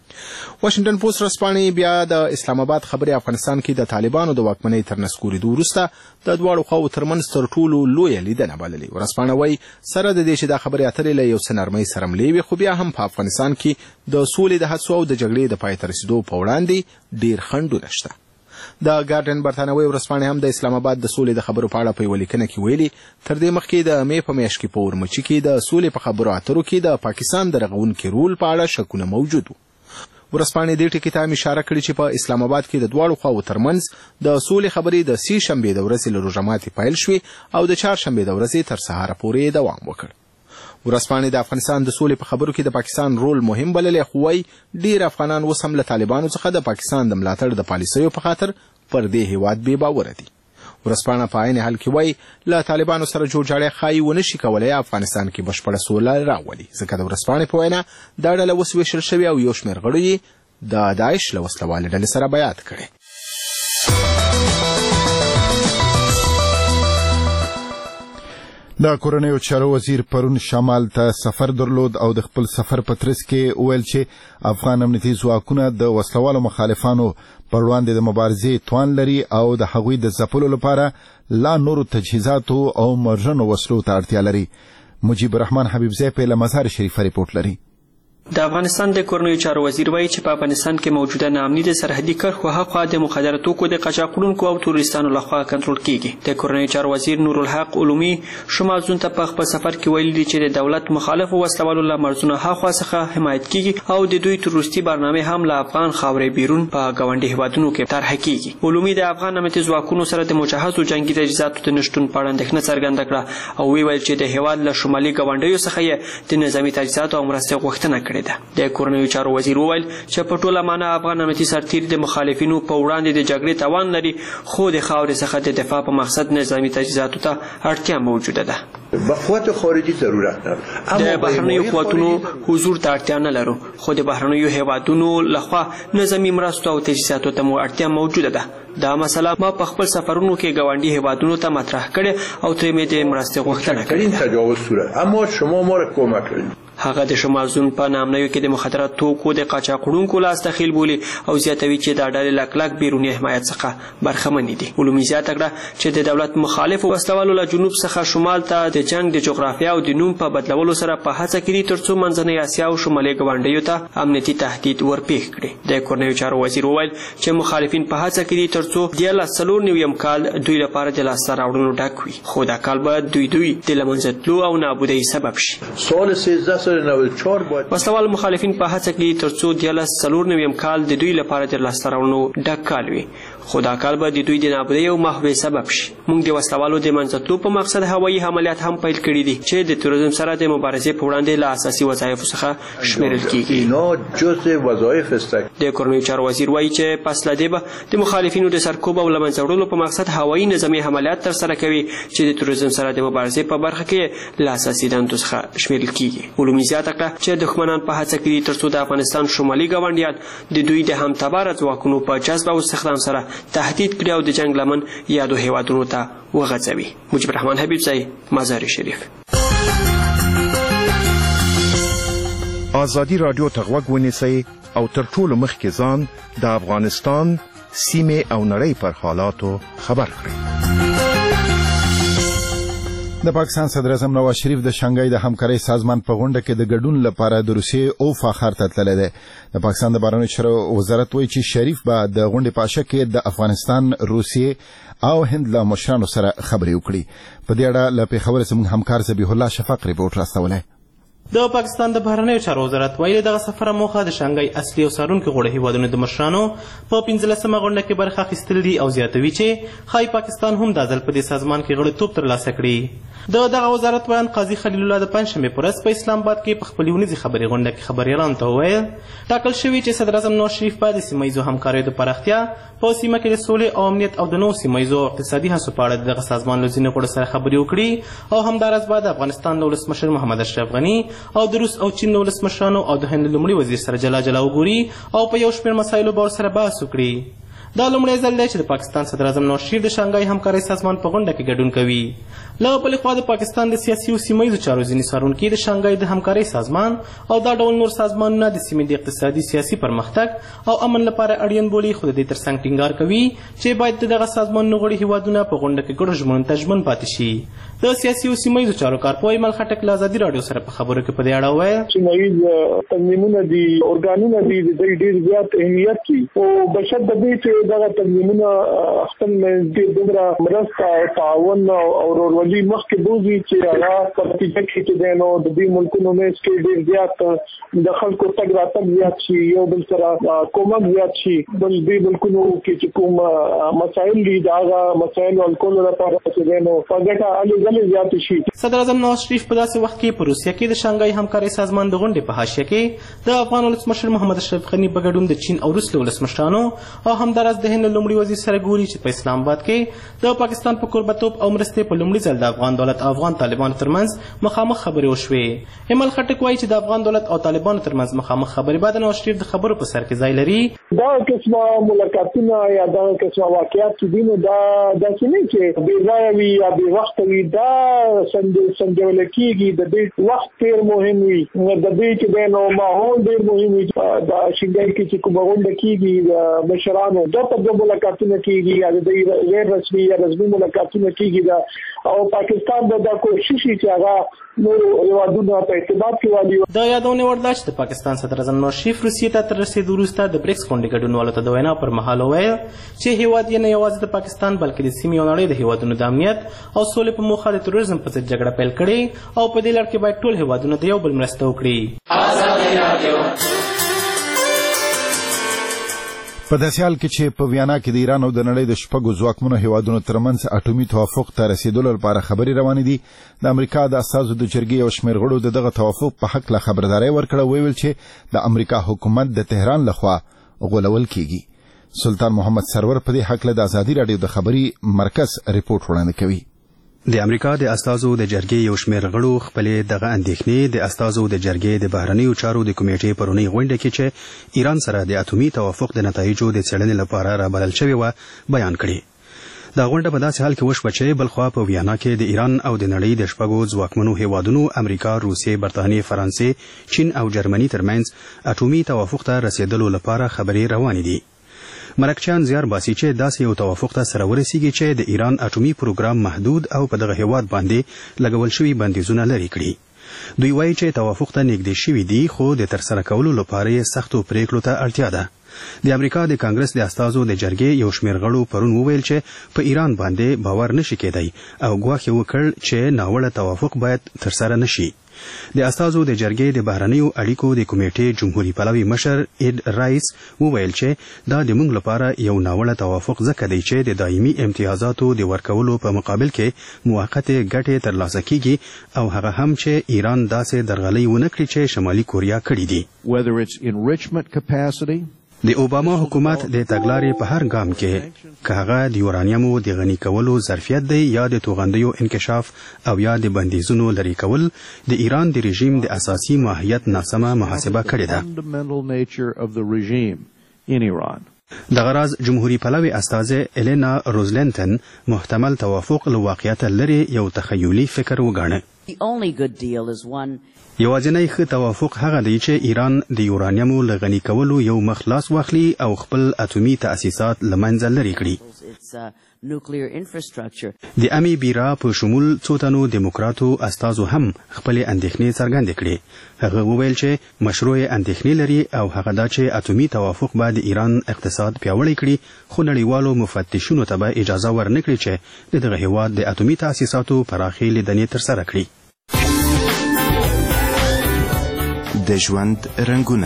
واشنګټن پوسټ ورځپاڼې بیا د اسلام آباد خبرې افغانستان کې د طالبانو د واکمنۍ تر نسکورېدو وروسته د دواړو خواو ترمنځ تر ټولو لویه لیدنه بللې. ورځپاڼه وایي سره د دې چې دا خبرې اترې له یو څه نرمۍ سره ملې وي، خو بیا هم په افغانستان کې د سولې د هڅو او د جګړې د پای ته رسېدو په وړاندې ډېر خنډونه شته. د ګارډین برتانوي ورځپاڼې هم د اسلام آباد د سولې د خبرو په اړه په یوه لیکنه کې ویلي تر دې مخکې د مې په میاشت کې په اورمچي کې د سولې په خبرو اترو کې د پاکستان د رغونکي رول په اړه شکونه موجود وو. ورځپاڼې دې ټکي ته هم اشاره کړې چې په اسلام آباد کې د دواړو خواو ترمنځ د سولې خبرې د سې شنبې د ورځې له روژه ماتي پیل شوې او د چهارشنبې د ورځې تر سهاره پورې دوام وکړ. ورځپاڼې د افغانستان د سولې په خبرو کې د پاکستان رول مهم بللی، خو وایي ډېر افغانان اوس هم له طالبانو څخه د پاکستان د ملاتړ د پالیسیو په خاطر پر دې هیواد بې باوره دي. ورځپاڼه په عین حال کې وایي له طالبانو سره جوړجاړی ښایي ونه شي کولی افغانستان کې بشپړه سوله راولي، ځکه د ورځپاڼې په وینا دا ډله اوس ویشل شوې او یو شمېر غړي یې د داعش له وسلوالې ډلې سره بیعت کړی. د کورنیو چارو وزیر پرون شمال ته سفر درلود او د خپل سفر په ترڅ کې وویل چې افغان امنیتي ځواکونه د وسلوالو مخالفانو پر وړاندې د مبارزې توان لري او د هغوی د ځپلو لپاره لا نورو تجهیزاتو او مرژنو وسلو ته اړتیا لري. مجيب الرحمن حبیبزی په مزار شریف ریپورت لري. د افغانستان د کورنیو چارو وزیر وایي چې په افغانستان کې موجوده ناامني د سرحدي کرښو هاخوا د مخدره توکو د قاچاقونکو او تورستانو لخوا کنټرول کیږي. د کورنیو چارو وزیر نورالحق علومي شمال زون ته په خپل سفر کې ویلي دي چې د دولت مخالف وسلوالو له مرزونو هاخوا څخه حمایت کیږي او د دوی تروریستي برنامه هم له افغان خاورې بیرون په ګاونډي هیوادونو کې طرح کیږي. علومي د افغان امنیتي ځواکونو سره د مجهزو جنگي تجهیزاتو د نشټون په اړه اندېښنه څرګنده کړه او ویل چې د هیواد له شمالي ګاونډیو څخه یې د نظامي تجهیزاتو او مرستې غوښتنه کړې ده. د کورنیو چارو وزیر وویل چې په ټوله معنا افغان امنیتي سرتیر د مخالفینو په وړاندې د جګړې توان لري خو د خاورې څخه د دفاع په مقصد نظامي تجهیزاتو ته اړتیا موجوده ده. قوت خارجي ضرورت نه د بهرنیو قوتونو حضور ته اړتیا نه لرو خو د بهرنیو هیوادونو لخوا نظامي مرستو او تجهیزاتو ته مو اړتیا موجوده ده. دا مسله ما په خپل سفرونو کې ګاونډي هیوادونو ته مطرح کړې او ترې مې د مرستې غوښتنه کړې ده. تجاوز صورت اما شما ما را کمک کړئ. هغه د شمال زون په نامنیو کې د مخدره توکو د قاچاقونکو لاس دخیل بولي او زیاتوي چې د ډلې لکلک بیرونی حمایت څخه برخمن دي. علومي زیاته کړه چې د دولت مخالف وسلوالو له جنوب څخه شمال ته د جنگ د جغرافیا او د نوم په بدلولو سره په هڅه کې دي ترڅو منځنۍ اسیا او شمالي ګاونډیو ته امنیتي تهدید ورپېښ کړي. د کورنیو چارو وزیر وویل چې مخالفین په هڅه کې دي ترڅو د 1994 کال دوی لپاره د لاسته راوړنو ډک وي خو دا کال به دوی د له منځه تلو او نابودۍ سبب شي. سال 1394 وسلوال مخالفین په هڅه کې ترڅو د 1994 کال د دوی لپاره د لاسته راوړنو ډک کال وي خو دا کال به د دوی د نابودۍ او محوې سبب شي. موږ د وسلوالو د منځه تلو په مقصد هوایي عملیات هم پیل کړي دي چې د تروریزم سره د مبارزې په وړاندې له اساسي وظایفو څخه شمیرل کیږي. اینا جزء وظایف است. د کورنیو چارو وزیر وایي چې پس له دې به د مخالفینو د سرکوب او له منځه وړلو په مقصد هوایي نظامي عملیات ترسره کوي چې د تروریزم سره د مبارزې په برخه کې له اساسي دندو څخه شمیرل کیږي. علومي زیاته کړه چې دښمنان په هڅه کې دي ترڅو د افغانستان شمالي ګاونډیان د دوی د همتباره ځواکونو په جذب او استخدام سره تهدید کړي او د جنگ لمن یادو هیوادونو ته وغځوي. مجيب الرحمن حبیبزی مزار شریف. آزادی رادیو ته غوږ ونیسئ او تر ټولو مخکې ځان د افغانستان سیمې او نړۍ پر حالاتو خبر کړئ. د پاکستان صدر اعظم نواز شریف د شانګهای د همکارۍ سازمان په غونډه کې د ګډون لپاره د روسیې اوفا ښار ته تللی دی. د پاکستان د بهرنیو چارو وزارت وایي چې شریف به د غونډې په اشاره کې د افغانستان، روسیې او هند له مشرانو سره خبرې وکړي. په دې اړه له پېښور زموږ همکار ذبیح الله شفق ریپورټ راستولی. د پاکستان د بهرنیو چارو وزارت ویلي دغه سفر موخه د شانګهای اصلي او څارونکي غړو هیوادونو د مشرانو په 15مه غونډه کې برخه اخیستل دي او زیاتوي چې ښایي پاکستان هم دا ځل په دې سازمان کې غړیتوب ترلاسه کړي. د دغه وزارت بیان قاضي خلیل الله د پنجشنبې په ورځ په اسلام آباد کې په خپلې ونیزې خبري غونډه کې خبریالانو ته وویل ټاکل شوي چې صدر اعظم نواز شریف به د سیمه ییزو همکاریو د پراختیا په سیمه کې د سولې او امنیت او د نوو سیمه ییزو اقتصادي هڅو په اړه دغه سازمان له ځینو غړو سره خبرې وکړي او همداراز به د افغانستان له ولسمشر محمد اشرف غني او د روس او چین له ولسمشرانو او د هند لومړي وزیر سره جلا جلا وګوري او په یو شمېر مسایلو به ورسره بحث وکړي. دا لومړی ځل دی چې د پاکستان صدر اعظم نواز شریف د شانګهای همکارۍ سازمان په غونډه کې ګډون کوي. له بلې خوا د پاکستان د سیاسي او سیمه ییزو چارو ځینې څارونکي د شانګهای د همکارۍ سازمان او دا ډول نور سازمانونه د سیمې د اقتصادي سیاسي پرمختګ او امن لپاره اړین بولي خو د دې ترڅنګ ټینګار کوي چې باید دغه سازمانونو غړي هیوادونه په غونډه کې ګډو ژمنو ته ژمن پاتې شي. د سیاسي او سیمه ییزو چارو کارپوه ایمل خټک له ازادي راډیو سره په خبرو کې په دې اړه وویل سیمه ییز تنظیمونه دي ارګانونه دي د ډېر زیات اهمیت دي او بشد د دې چې دغه تنظیمونه خپل د دومره مرسته او تعاون او ورورولي مخکې بوزي چې هغه په نتیجه کې چې نو د دې ملکونو مېز کې ډېر زیات د خلکو تګ راتګ زیات شي یو بل سره کومک زیات شي بل دې ملکونو کې چې کوم مسایل دي هغه مسایل حل کولو لپاره چې نو په ګټه صدر اعظم نواز شریف په داسې وخت کې په روسیه کې د شانګهای همکارۍ سازمان د غونډې په حاشیه کې د افغان ولسمشر محمد اشرف غني په ګډون د چین او روس له ولسمشرانو او همداراز ورځ د هند لومړي وزیر سره ګوري چې په اسلام آباد کې د پاکستان په کوربتوب او مرستې په لومړي ځل د افغان دولت او افغان طالبانو ترمنځ مخامخ خبرې وشوې. ایمل خټک وایي چې د افغان دولت او طالبانو ترمنځ مخامخ خبرې باید د نواز شریف د خبرو په سر کې ځای لري. دا قسمه ملاقاتونه یا دا قسمه واقعیات چې دي نو دا داسې نه چې بې ځایه وي یا بې وخته وي. دا سنجول کېږي د دې وخت ډېر مهم وي، د دې چې دی نو ماحول ډېر مهم وي. دا شینګای کې چې کومه غونډه کېږي د مشرانو دوه ملاقاتونه کېږي یا د غیر رسمي یا رسمي ملاقاتونه کېږي او پاکستان به دا کوشش کوي چې هغه نور هېوادونه په ارتباط کې والي. دا یادونه وړ ده چې د پاکستان صدر اعظم نواز شریف روسیې ته تر رسېدو وروسته د بریکس غونډې ګډونوالو ته د وینا پر مهال وویل چې هېواد یې نه یوازې د پاکستان بلکې د سیمې او نړۍ د هېوادونو د امنیت او سولې په موخه د تروریزم په ضد جګړه پیل کړې او په دې لړ کې باید ټول هېوادونه د یو بل مرسته وکړي. په داسې حال کې چې په ویانا کې د ایران او د نړۍ د شپږو ځواکمنو هیوادونو ترمنځ اټومي توافق ته رسیدلو لپاره خبرې روانې دي، د امریکا د استازو د جرګې یو شمېر غړو د دغه توافق په حق له خبرداري ورکړه، ویل چې د امریکا حکومت د تهران لخوا غولول کیږي. سلطان محمد سرور په دې حق له د ازادي راډیو د خبري مرکز ریپورت وړاندې کوي. د امریکا د استازو د جرګې یو شمېر غړو خپلې دغه اندېښنې د استازو د جرګې د بهرنیو چارو د کمیټې پرونی غونډه کې چې ایران سره د اټومي توافق د نتایجو د څېړنې لپاره رابلل شوې وه بیان کړې. دا غونډه په داسې حال کې وشوه چې بلخوا په ویانا کې د ایران او د نړۍ د شپږو ځواکمنو هیوادونو امریکا، روسیې، برطانیې، فرانسې، چین او جرمني ترمنځ اټومي توافق ته رسیدلو لپاره خبرې روانې دي. مرکچیان زیار باسي چې داسې یو توافق ته سره ورسیږي چې د ایران اټومي پروګرام محدود او په دغه هیواد باندې لګول شوي بندیزونه لرې کړي. دوی وایي چې توافق ته نږدې شوي دي خو د ترسره کولو لپاره یې سختو پریکړو ته اړتیا ده. د امریکا د کانګرس د استازو د جرګې یو شمېر غړو پرون وویل چې په ایران باندې باور نشي کېدی او ګواښ یې وکړ چې ناوړه توافق باید ترسره نشي. د استازو د جرګې د بهرنیو اړیکو د کمیټې جمهوریت پلوي مشر ایډ رایس وویل چې دا د موږ لپاره یو ناوړه توافق ځکه دی چې د دایمي امتیازاتو د ورکولو په مقابل کې موقتې ګټې ترلاسه کیږي او هغه هم چې ایران داسې درغلۍ ونه کړي چې شمالي کوریا کړي دي. د اوباما حکومت د تګلارې په هر ګام کې که هغه د یورانیمو د غني کولو ظرفیت دی یا د توغندیو انکشاف او یا د بندیزونو لرې کول، د ایران د رژیم د اساسي ماهیت ناسمه محاسبه کړې ده. دغه راز جمهوریت پلوي استازه الینا روزلینټن محتمل توافق له واقعیت لرې یو تخیلي فکر وګاڼه. یوازینی ښه توافق هغه دی چې ایران د یورانیمو له غني کولو یو مخ لاس واخلي او خپل اټومي تأسیسات له منځه لرې کړي. د امي بیرا په شمول څو تنو دیموکراتو استازو هم خپلې اندېښنې څرګندې کړې. هغه وویل چې مشروع اندېښنې لري او هغه دا چې اټومي توافق به د ایران اقتصاد پیاوړی کړي خو نړیوالو مفتشینو ته به اجازه ورنکړي چې د دغه هېواد د اټومي تأسیساتو پراخې لیدنې ترسره کړي. د ژوند رنګونه.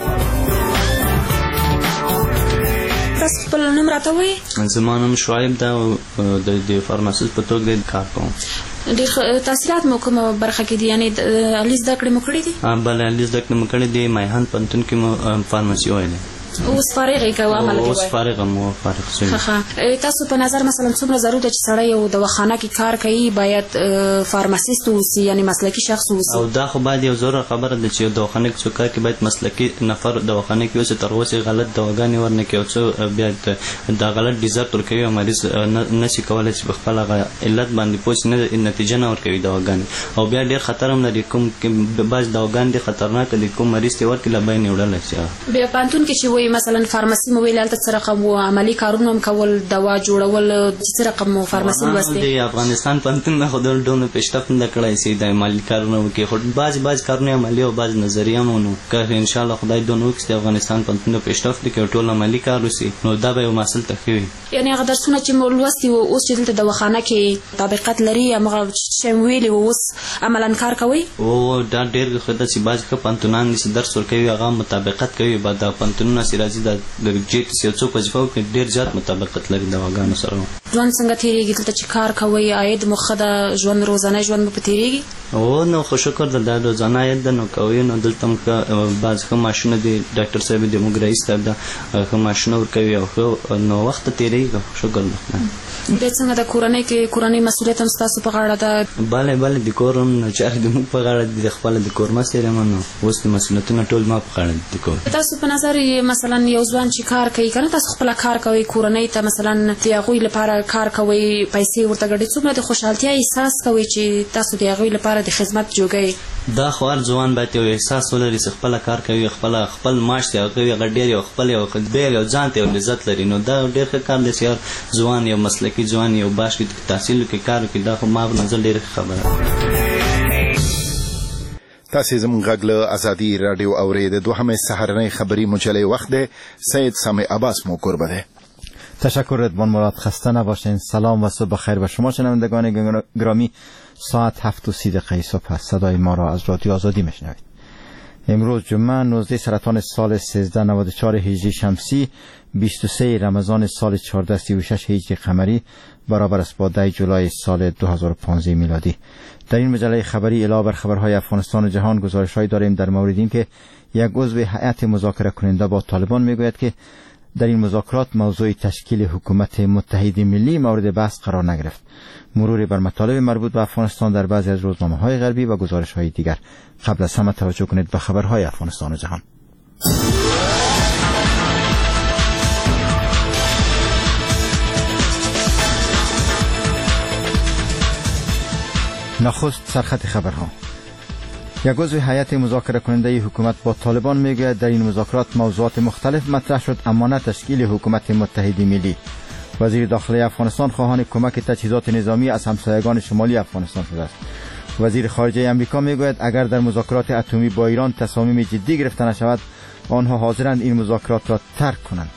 تاسو خپل نوم راته وایئ؟ زما نوم شعیب ده او د فارماسیست په توګه کار کوم. ډېر تحصیلات مو کومه برخه کې دي؟ یعنې علي زده کړې مو کړې دي؟ بله، علي زده کړې مو کړې دي. میهن پوهنتون کې مو فارماسي ویلې. اوس فارغ یې که عمل کې اوس فارغ مو فارغ شوي. تاسو په نظر مثلا څومره ضرور ده چې سړی یو دواخانه کې کار کوي باید فارماسیست واوسي، یعنې مسلکي شخص واوسي؟ او دا خو باید یو ضروره خبره ده چې یو دواخانه کې څوک کار کوي باید مسلکي نفر دواخانه کې اوسي، تر اوسه غلط دواګانې ورنه کوي او څو بیا دا غلط ډیزرت ورکوي او مریض نشي کولی چې په خپل علت باندې پوه شي، نتیجه نه ورکوي دواګانې. او بیا ډېر خطر هم لري، کوم بعض دواګانې ډېر خطرناکه دي، کوم مریض ته ورکړي له بیې نه وړلی شي. بیا پوهنتون کې چې وایي مثلا فارماسي مو ویل هلته څه رقم و عملي کارونه هم کول، دوا جوړول، څه رقم مو فارماسي لوستې؟ د افغانستان پوهنتون نه خو ډېر پیشرفت نه کړی شي د عملي کارونه وکړي، خو بعض کارونه عملي او بعض نظریه هم ونو که انشاءالله خدای دونه وکړي چې د افغانستان پوهنتون نه پیشرفت وکړي او ټول عملي کار وسي نو دا به یو محصل ته ښه وي. یعنې هغه درسونه چې مو لوستي وو اوس چې دلته دواخانه کې طبقت لري همغه شی مو ویلي وو اوس عملا کار کوئ؟ او دا ډېر ښه ده چې بعض ښه پوهنتونان چې درس ورکوي هغه مطابقت کوي، بعد د پوهنتونونه چې چې راځي د جیټ یو څوک وظیفه وکړي ډېر زیات مطابقت لري دواګانو سره. ژوند څنګه تیریږي دلته چې کار کوئ عاید مو ښه ده ژوند روزانه ژوند مو په تیریږي؟ او نو خو شکر د روزانه عاید ده نو کوي نو دلته هم بعض ښه معاشونه دي ډاکټر صاحب د موږ رئیس صاحب ده ښه معاشونه ورکوي او ښه نو وخت تیریږي شکر ده. بیا څنګه د کورنۍ کې کورنۍ مسؤلیت هم ستاسو په غاړه ده؟ بله د کور هم چارې د موږ په غاړه دي د خپله د کور مست یم نو اوس د مسؤلیتونه ټول ما په غاړه دي د کور. تاسو په نظر مثلا یو ځوان چې کار کوي که نه تاسو خپله کار کوئ کورنۍ ته مثلا د هغوی لپاره کار کوئ پیسې ورته ګټئ څومره د خوشحالتیا احساس کوئ چې تاسو د هغوی لپاره د خدمت جوګئ؟ دا خو هر ځوان باید یو احساس ولري چې خپله کار کوي خپل معاش دی کوي هغه ډېر یو خپل یو خدای یو ځان ته یو لذت لري نو دا ډېر ښه کار دی چې هر ځوان یو مسلکي ځوان یو باش کې تحصیل وکړي کار وکړي دا خو ما په نظر ډېره ښه خبره ده. تاسې زموږ غږ له ازادي راډیو اورئ د دوهمې سهارنۍ خبري مجلې وخت دی. سید سامع عباس مو قربه ده. تشکر رضوان مراد. خسته نباشین. سلام و صبح بخیر به شما شنوندگان گرامی. ساعت 7:30 صبح است. صدای ما را از رادیو آزادی میشنوید. امروز جمعه 19 سرطان سال 1394 هجری شمسی 23 رمضان سال 1436 هجری قمری برابر است با 10 جولای سال 2015 میلادی. در این مجله خبری علاوه بر خبرهای افغانستان و جهان گزارش‌هایی داریم در مورد این که یک عضو هیئت مذاکره کننده با طالبان میگوید که در این مذاکرات موضوع تشکیل حکومت متحد ملی مورد بحث قرار نگرفت. مروری بر مطالب مربوط به افغانستان در بعضی از روزنامه‌های غربی و گزارش‌های دیگر. قبل از همه توجه کنید به خبرهای افغانستان و جهان. نخست سرخط خبرها. یک عضو هیئت مذاکره کننده حکومت با طالبان میگوید در این مذاکرات موضوعات مختلف مطرح شد اما نه تشکیل حکومت متحد ملی. وزیر داخلی افغانستان خواهان کمک تجهیزات نظامی از همسایگان شمالی افغانستان شده است. وزیر خارجه امریکا میگوید اگر در مذاکرات اتمی با ایران تصامیم جدی گرفته نشود آنها حاضرند این مذاکرات را ترک کنند.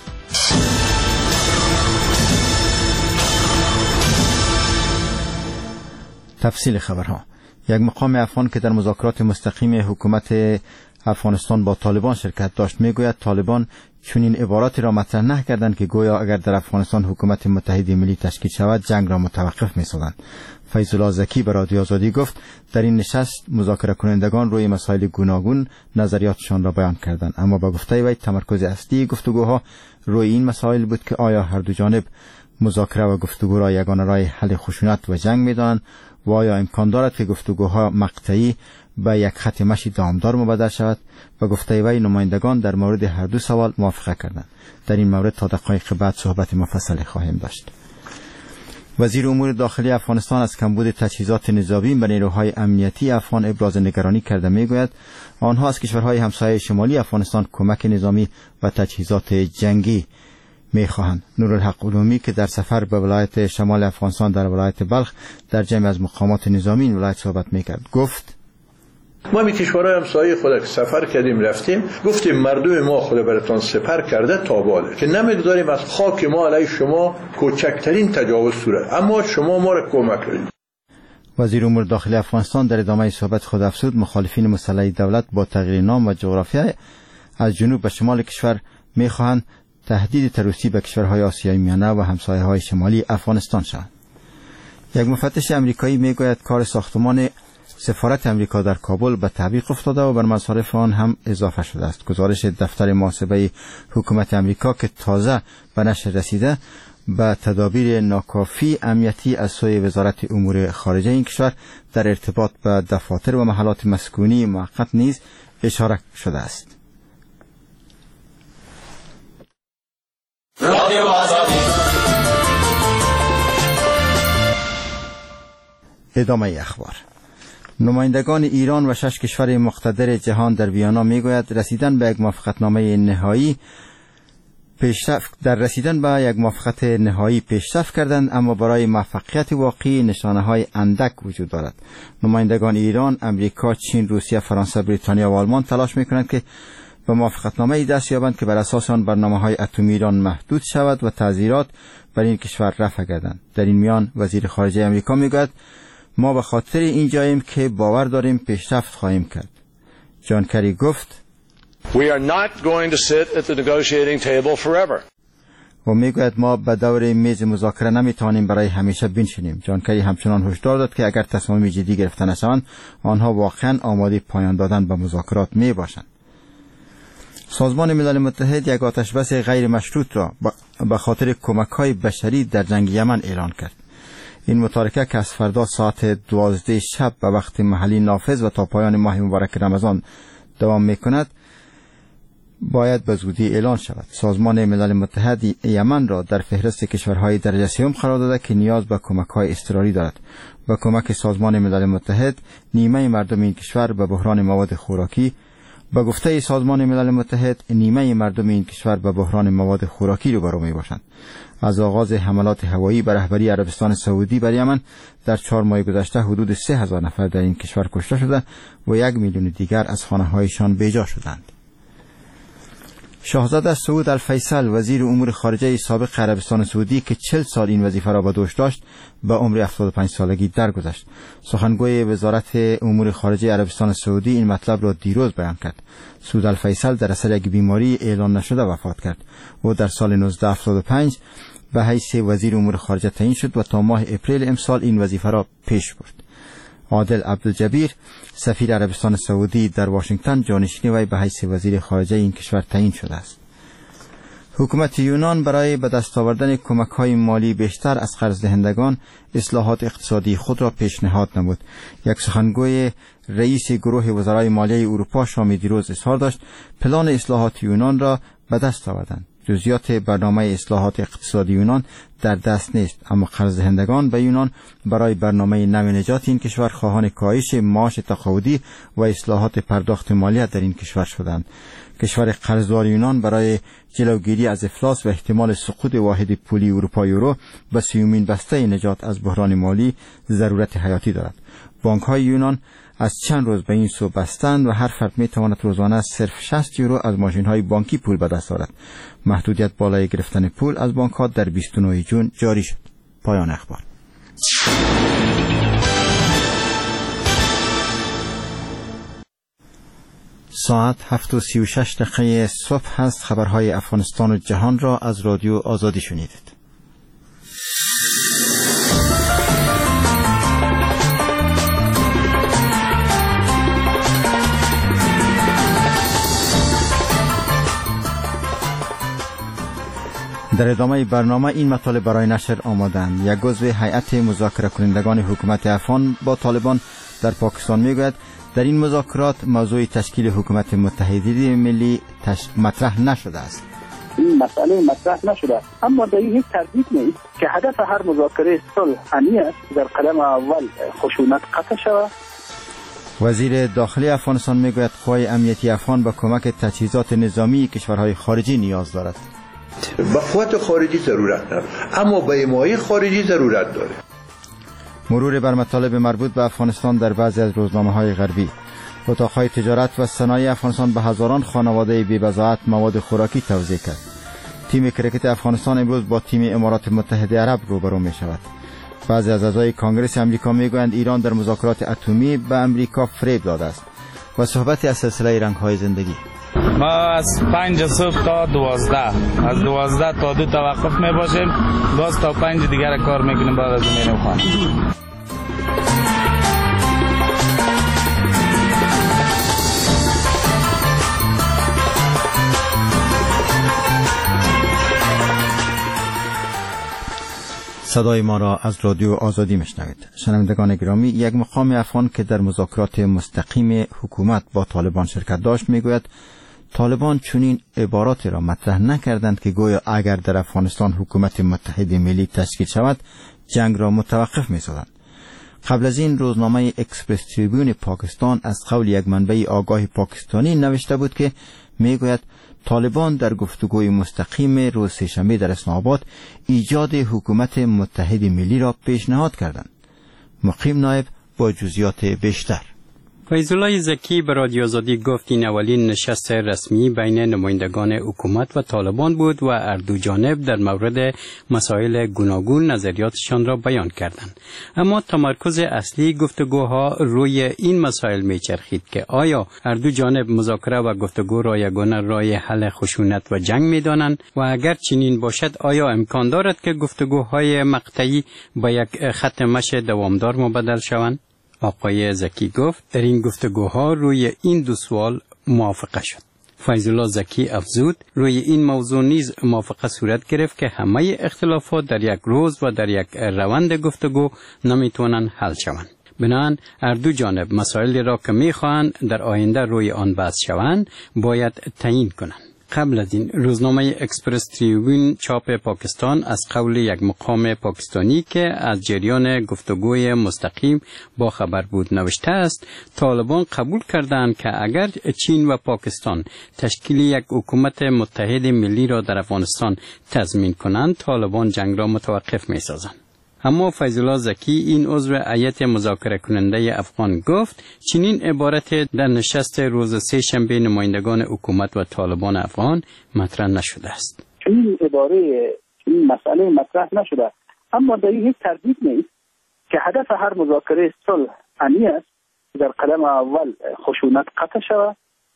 تفصیل خبرها. یک مقام افغان که در مذاکرات مستقیم حکومت افغانستان با طالبان شرکت داشت میگوید طالبان چنین عباراتی را مطرح نکردند که گویا اگر در افغانستان حکومت متحد ملی تشکیل شود جنگ را متوقف می‌سازند. فیض الله زکی به رادیو آزادی گفت در این نشست مذاکره کنندگان روی مسائل گوناگون نظریاتشان را بیان کردند اما با گفته وی تمرکز اصلی گفتگوها روی این مسائل بود که آیا هر دو جانب مذاکره و گفتگو را یگانه راه حل خشونت و جنگ می‌دانند و آیا امکان دارد که گفتگوها مقطعی به یک خط مشی دامدار مبدل شود. و گفته وی نمایندگان در مورد هر دو سوال موافقه کردند. در این مورد تا دقایق بعد صحبت مفصلی خواهیم داشت. وزیر امور داخلی افغانستان از کمبود تجهیزات نظامی به نیروهای امنیتی افغان ابراز نگرانی کرده میگوید آنها از کشورهای همسایه شمالی افغانستان کمک نظامی و تجهیزات جنگی میخواهند. نورالحق علومی که در سفر به ولایت شمال افغانستان در ولایت بلخ در جمع از مقامات نظامی این ولایت صحبت میکرد گفت ما به کشورهای همسایه خود سفر کردیم رفتیم گفتیم مردم ما خود براتون سپر کرده تا باله که نمیگذاریم از خاک ما علیه شما کوچکترین تجاوز صورت اما شما ما را کمک کنید. وزیر امور داخلی افغانستان در ادامه صحبت خود افزود مخالفین مسلح دولت با تغییر نام و جغرافیای از جنوب به شمال کشور میخواهند تهدید تروریستی به کشورهای آسیای میانه و همسایه‌های شمالی افغانستان شود. یک مفتش امریکایی میگوید کار ساختمان سفارت امریکا در کابل به تعویق افتاده و بر مصارف آن هم اضافه شده است. گزارش دفتر محاسبه حکومت امریکا که تازه به نشر رسیده به تدابیر ناکافی امنیتی از سوی وزارت امور خارجه این کشور در ارتباط به دفاتر و محلات مسکونی موقت نیز اشاره شده است. ادامه اخبار. نمایندگان ایران و 6 کشور مقتدر جهان در ویانا میگوید رسیدن به یک موافقتنامه نهایی پیشرفت کردند اما برای موفقیت واقعی نشانه‌های اندک وجود دارد. نمایندگان ایران، امریکا، چین، روسیه، فرانسه، بریتانیا و آلمان تلاش میکنند که به موافقتنامه‌ای دست یابند که بر اساس آن برنامه‌های اتمی ایران محدود شود و تعزیرات بر این کشور رفع گردند. در این میان وزیر خارجه امریکا میگوید ما به خاطر اینجاییم که باور داریم پیشرفت خواهیم کرد. جان کری گفت We are not going to sit at the negotiating table forever. و میگوید ما به دور میز مذاکره نمیتوانیم برای همیشه بنشینیم. جان کری همچنان هشدار داد که اگر تصمیم جدی گرفته نشوند آنها واقعا آماده پایان دادن به مذاکرات می باشند. سازمان ملل متحد یک آتشبس غیر مشروط را به خاطر کمک‌های بشری در جنگ یمن اعلان کرد. این متارکه که از فردا ساعت 12 شب به وقت محلی نافذ و تا پایان ماه مبارک رمضان دوام می‌کند باید به زودی اعلان شود. سازمان ملل متحد یمن را در فهرست کشورهای درجه سوم قرار داده که نیاز به کمک‌های اضطراری دارد. با کمک سازمان ملل متحد نیمه مردم این کشور به بحران مواد خوراکی، با گفته سازمان ملل متحد نیمه مردم این کشور به بحران مواد خوراکی روبرو میباشند. از آغاز حملات هوایی به رهبری عربستان سعودی بر یمن در 4 ماه گذشته حدود 3000 نفر در این کشور کشته شده و 1 میلیون دیگر از خانه‌هایشان بیجا شدند. شاهزاده سعود الفیصل وزیر امور خارجه سابق عربستان سعودی که 40 سال این وظیفه را به دوش داشت به عمر 75 سالگی درگذشت. سخنگوی وزارت امور خارجه عربستان سعودی این مطلب را دیروز بیان کرد. سعود الفیصل در اثر یک بیماری اعلان نشده وفات کرد. او در سال 1975 به حیث وزیر امور خارجه تعیین شد و تا ماه اپریل امسال این وظیفه را پیش برد. عادل عبدالجبیر سفیر عربستان سعودی در واشنگتن جانشین وی به حیث وزیر خارجه این کشور تعیین شده است. حکومت یونان برای به دست آوردن کمک‌های مالی بیشتر از قرض دهندگان اصلاحات اقتصادی خود را پیشنهاد نمود. یک سخنگوی رئیس گروه وزرای مالیه اروپا شام دیروز اظهار داشت پلان اصلاحات یونان را به دست آوردند. جزئیات برنامه اصلاحات اقتصادی یونان در دست نیست، اما قرض دهندگان به یونان برای برنامه نو نجات این کشور خواهان کاهش معاش تقاعدی و اصلاحات پرداخت مالیات در این کشور شدند. کشور قرضدار یونان برای جلوگیری از افلاس و احتمال سقوط واحد پولی اروپا یورو به 30مین بسته نجات از بحران مالی ضرورت حیاتی دارد. بانک‌های یونان از چند روز به این سو بستند و هر فرد میتواند روزانه صرف 60 یورو از ماشین‌های بانکی پول به دست آورد. محدودیت بالای گرفتن پول از بانک‌ها در 29 جون جاری شد. پایان اخبار. ساعت 7:36 صبح است. خبرهای افغانستان و جهان را از رادیو آزادی شنیدید. در ادامه برنامه این مطالب برای نشر آمادند. یک عضو هیئت مذاکره کنندگان حکومت افغان با طالبان در پاکستان میگوید در این مذاکرات موضوع تشکیل حکومت متحده ملی مطرح نشده است. این مسئله مطرح نشده، اما در این هیچ تردید نیست که هدف هر مذاکره صلح است در قدم اول خشونت قطع شود. وزیر داخلی افغانستان میگوید قوای امنیتی افغان با کمک تجهیزات نظامی کشورهای خارجی نیاز دارد. به قوت خارجی ضرورت نداره، اما به حمایت خارجی ضرورت داره. مرور بر مطالب مربوط به افغانستان در بعضی از روزنامه‌های غربی. اتاق‌های تجارت و صنایع افغانستان به هزاران خانواده بی‌بضاعت مواد خوراکی توزیع کرد. تیم کرکت افغانستان امروز با تیم امارات متحده عرب روبرو می‌شود. بعضی از اعضای کانگرس آمریکا می‌گویند ایران در مذاکرات اتمی به آمریکا فریب داده است. و صحبت از سلسله رنگ‌های زندگی. ما از 5 صبح تا 12 از 12 تا 2 توقف می باشیم، باز تا 5 دیگر کار میکنیم، بعد از میریم خانه. صدای ما را از رادیو آزادی میشنوید. شنوندگان گرامی، یک مقام افغان که در مذاکرات مستقیم حکومت با طالبان شرکت داشت میگوید طالبان چنین عباراتی را مطرح نکردند که گویا اگر در افغانستان حکومت متحد ملی تشکیل شود جنگ را متوقف می‌سازند. قبل از این روزنامه اکسپرس تریبیون پاکستان از قول یک منبع آگاه پاکستانی نوشته بود که میگوید طالبان در گفتگوی مستقیم روز سه‌شنبه در اسلام آباد ایجاد حکومت متحد ملی را پیشنهاد کردند. مقیم نایب با جزئیات بیشتر. فیض‌الله زکی به رادیو آزادی گفت این اولین نشست رسمی بین نمایندگان حکومت و طالبان بود و هر دو جانب در مورد مسائل گوناگون نظریاتشان را بیان کردند. اما تمرکز اصلی گفتگوها روی این مسائل میچرخید که آیا هر دو جانب مذاکره و گفتگو را یگانه راه حل خشونت و جنگ می‌دانند و اگر چنین باشد آیا امکان دارد که گفتگوهای مقطعی به یک خط مشی دوامدار مبدل شوند؟ آقای زکی گفت در این گفتگوها روی این دو سوال موافقه شد. فیض‌الله زکی افزود روی این موضوع نیز موافقه صورت گرفت که همه اختلافات در یک روز و در یک روند گفتگو نمیتوانند حل شوند. بنابراین هر دو جانب مسائلی را که میخواهند در آینده روی آن بحث شوند باید تعیین کنند. قبل از این روزنامه اکسپرس تریبون چاپ پاکستان از قول یک مقام پاکستانی که از جریان گفتگوی مستقیم با خبر بود نوشته است طالبان قبول کردند که اگر چین و پاکستان تشکیل یک حکومت متحد ملی را در افغانستان تضمین کنند طالبان جنگ را متوقف می سازند. اما فیض‌الله زکی این عضو هیئت مذاکره کننده افغان گفت چنین عبارت در نشست روز سه شنبه نمایندگان حکومت و طالبان افغان مطرح نشده است. چنین عباره چنین مسئله مطرح نشده، اما در این هیچ تردید نیست که هدف هر مذاکره صلح این است در قدم اول خشونت قطع شود،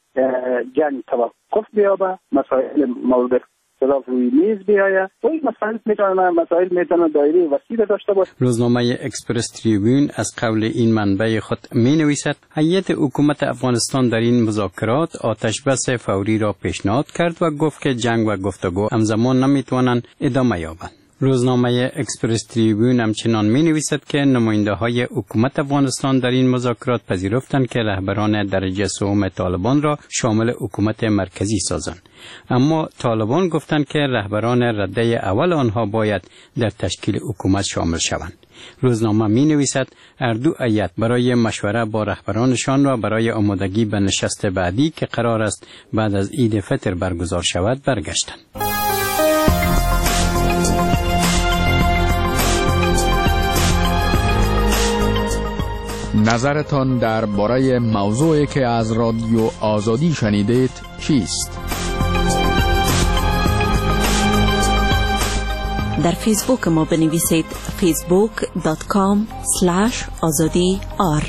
جنگ توقف بیابه، مسائل مورد اختلاف روی میز بیاید و این مسائل میتونه دایره وسیع داشته باشه. روزنامه اکسپرس تریبون از قول این منبع خود می نویسد هیئت حکومت افغانستان در این مذاکرات آتش بس فوری را پیشنهاد کرد و گفت که جنگ و گفتگو همزمان نمیتوانند ادامه یابند. روزنامه اکسپرس تریبون همچنان می نویسد که نماینده های حکومت افغانستان در این مذاکرات پذیرفتند که رهبران درجه سوم طالبان را شامل حکومت مرکزی سازند. اما طالبان گفتند که رهبران رده اول آنها باید در تشکیل حکومت شامل شوند. روزنامه می نویسد هر دو هیئت برای مشوره با رهبرانشان و برای آمادگی به نشست بعدی که قرار است بعد از عید فطر برگزار شود برگشتند. نظرتان درباره موضوعی که از رادیو آزادی شنیدید چیست؟ در فیسبوک ما بنویسید facebook.com/azadi.r.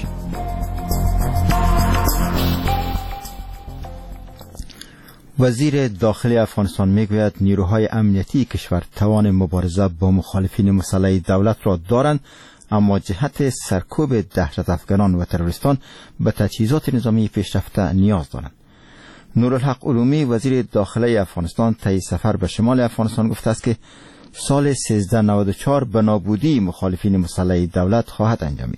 وزیر داخلی افغانستان میگوید نیروهای امنیتی کشور توان مبارزه با مخالفین مسلح دولت را دارند، اما جهت سرکوب دهشت افغانان و تروریستان به تجهیزات نظامی پیشرفته نیاز دارند. نورالحق علومی وزیر داخلی افغانستان طی سفر به شمال افغانستان گفته است که سال 1394 به نابودی مخالفین مسلح دولت خواهد انجامید.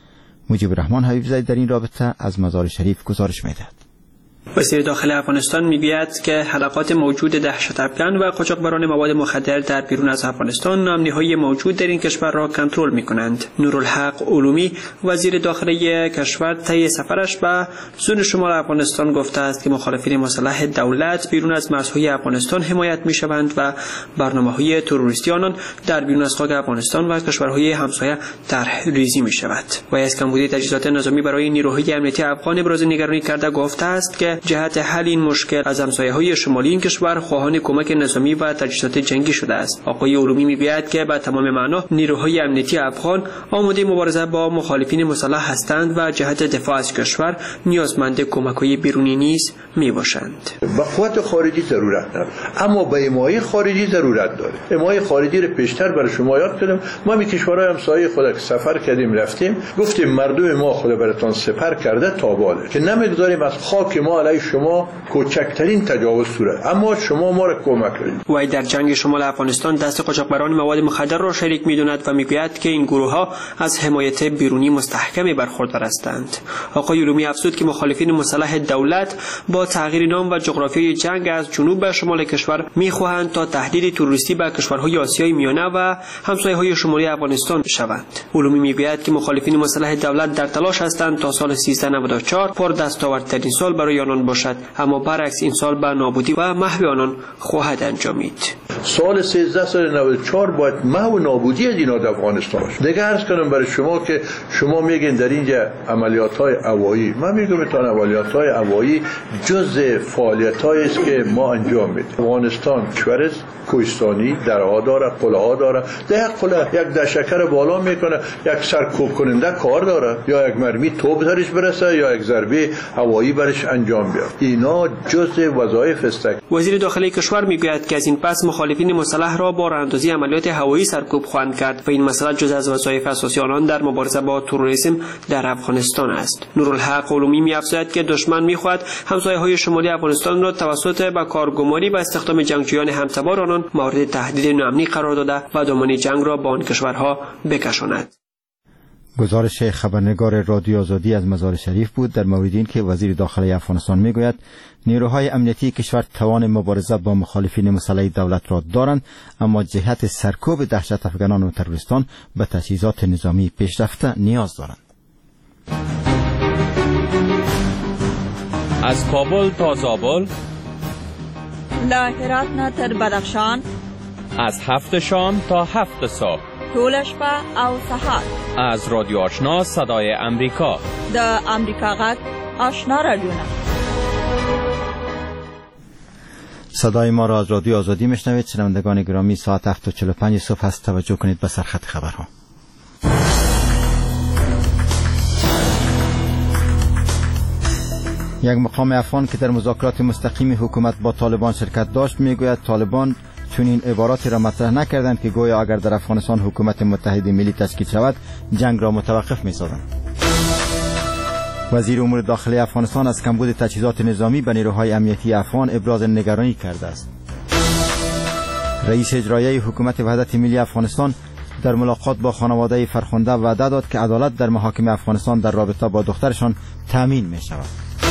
مجیب الرحمن حبیبزاده در این رابطه از مزار شریف گزارش می‌دهد. وزیر داخلی افغانستان میگوید که حلقات موجود دهشت افکن و قاچاقبران مواد مخدر در بیرون از افغانستان نامنی‌های موجود در این کشور را کنترل می‌کنند. نورالحق علومی وزیر داخلی کشور طی سفرش به زون شمال افغانستان گفته است که مخالفین مسلح دولت بیرون از مرزهای افغانستان حمایت می‌شوند و برنامه‌های تروریستی آنان در بیرون از خاک افغانستان و کشورهای همسایه طرح‌ریزی می‌شود. و از کمبودی تجهیزات نظامی برای نیروهای امنیتی افغان ابراز نگرانی کرده گفته است که جهت حل این مشکل از همسایه‌های شمالی این کشور خواهان کمک نظامی و تجهیزات جنگی شده است. آقای علومی می‌گوید که به تمام معنا نیروهای امنیتی افغان آماده مبارزه با مخالفین مسلح هستند و جهت دفاع از کشور نیازمند کمک‌های بیرونی نیز میباشند. با قوت خارجی ضرورت نداره، اما به حمایت خارجی ضرورت داره. حمایت خارجی رو پیشتر برای شما یاد کردم. ما می کشورهای همسایه خود که سفر کردیم رفتیم گفتیم مردم ما خدا براتون سپر کرده تاباله که نمیگذاریم از خاک ما علیه شما کوچکترین تجاوز صورت، اما شما ما را کمک کنید. وی در جنگ شمال افغانستان دست قاچاقبران مواد مخدر را شریک می‌داند و میگوید که این گروه‌ها از حمایت بیرونی مستحکمی برخوردار هستند. آقای علومی افزود که مخالفین مسلح دولت با تغییر نام و جغرافیای جنگ از جنوب به شمال کشور می‌خواهند تا تهدید تروریستی به کشورهای آسیای میانه و همسایه‌های شمالی افغانستان شوند. علومی میگوید که مخالفین مسلح دولت در تلاش هستند تا سال 1394 پر دستاوردترین سال برای آنان باشد، اما برعکس این سال به نابودی و محو آنان خواهد انجامید. سال 13 سال 94 باید محو و نابودی از اینا در افغانستان باشه. دیگه عرض کنم برای شما که شما میگین در اینجا عملیات‌های هوایی، من میگم تا عملیات‌های هوایی جزء فعالیت‌هایی است که ما انجام میدیم. افغانستان کشور کوهستانی، درها داره، قله‌ها داره. در قله یک دشکر بالا میکنه، یک سرکوب کننده کار داره، یا یک مرمی توپ درش برسه یا یک ضربه هوایی برش انجام بیاد. اینا جزء وظایف است. وزیر داخلی کشور میگوید که از این پس مخالفین مسلح را با راهاندازی عملیات هوایی سرکوب خواهند کرد و این مسئله جزء از وظایف اساسی آنان در مبارزه با تروریسم در افغانستان است. نورالحق علومی می‌افزاید که دشمن می‌خواهد همسایه‌های شمالی افغانستان را توسط به کارگماری و استخدام جنگجویان همتبار آنان مورد تهدید ناامنی قرار داده و دامنه جنگ را با آن کشورها بکشاند. گزارش خبرنگار رادیو آزادی از مزار شریف بود در مورد این که وزیر داخلی افغانستان میگوید نیروهای امنیتی کشور توان مبارزه با مخالفین مسلح دولت را دارند، اما جهت سرکوب دهشت افغانان و تروریستان به تجهیزات نظامی پیشرفته نیاز دارند. از کابل تا زابل، له هرات نه تر بدخشان، از 7 شام تا 7 صبح، ټول شپه او سهار، از رادیو آشنا صدای امریکا، د امریکا غږ آشنا رادیو. صدای ما را از رادیو آزادی میشنوید. شنوندگان گرامی، ساعت 7:45 صبح است. توجه کنید به سرخط خبرها. یک مقام افغان که در مذاکرات مستقیم حکومت با طالبان شرکت داشت میگوید طالبان چنین عباراتی را مطرح نکردند که گویا اگر در افغانستان حکومت متحد ملی تشکیل شود جنگ را متوقف می‌سازند. وزیر امور داخلی افغانستان از کمبود تجهیزات نظامی به نیروهای امنیتی افغان ابراز نگرانی کرده است. رئیس اجرایی حکومت وحدت ملی افغانستان در ملاقات با خانواده فرخنده وعده داد که عدالت در محاکم افغانستان در رابطه با دخترشان تامین می شود.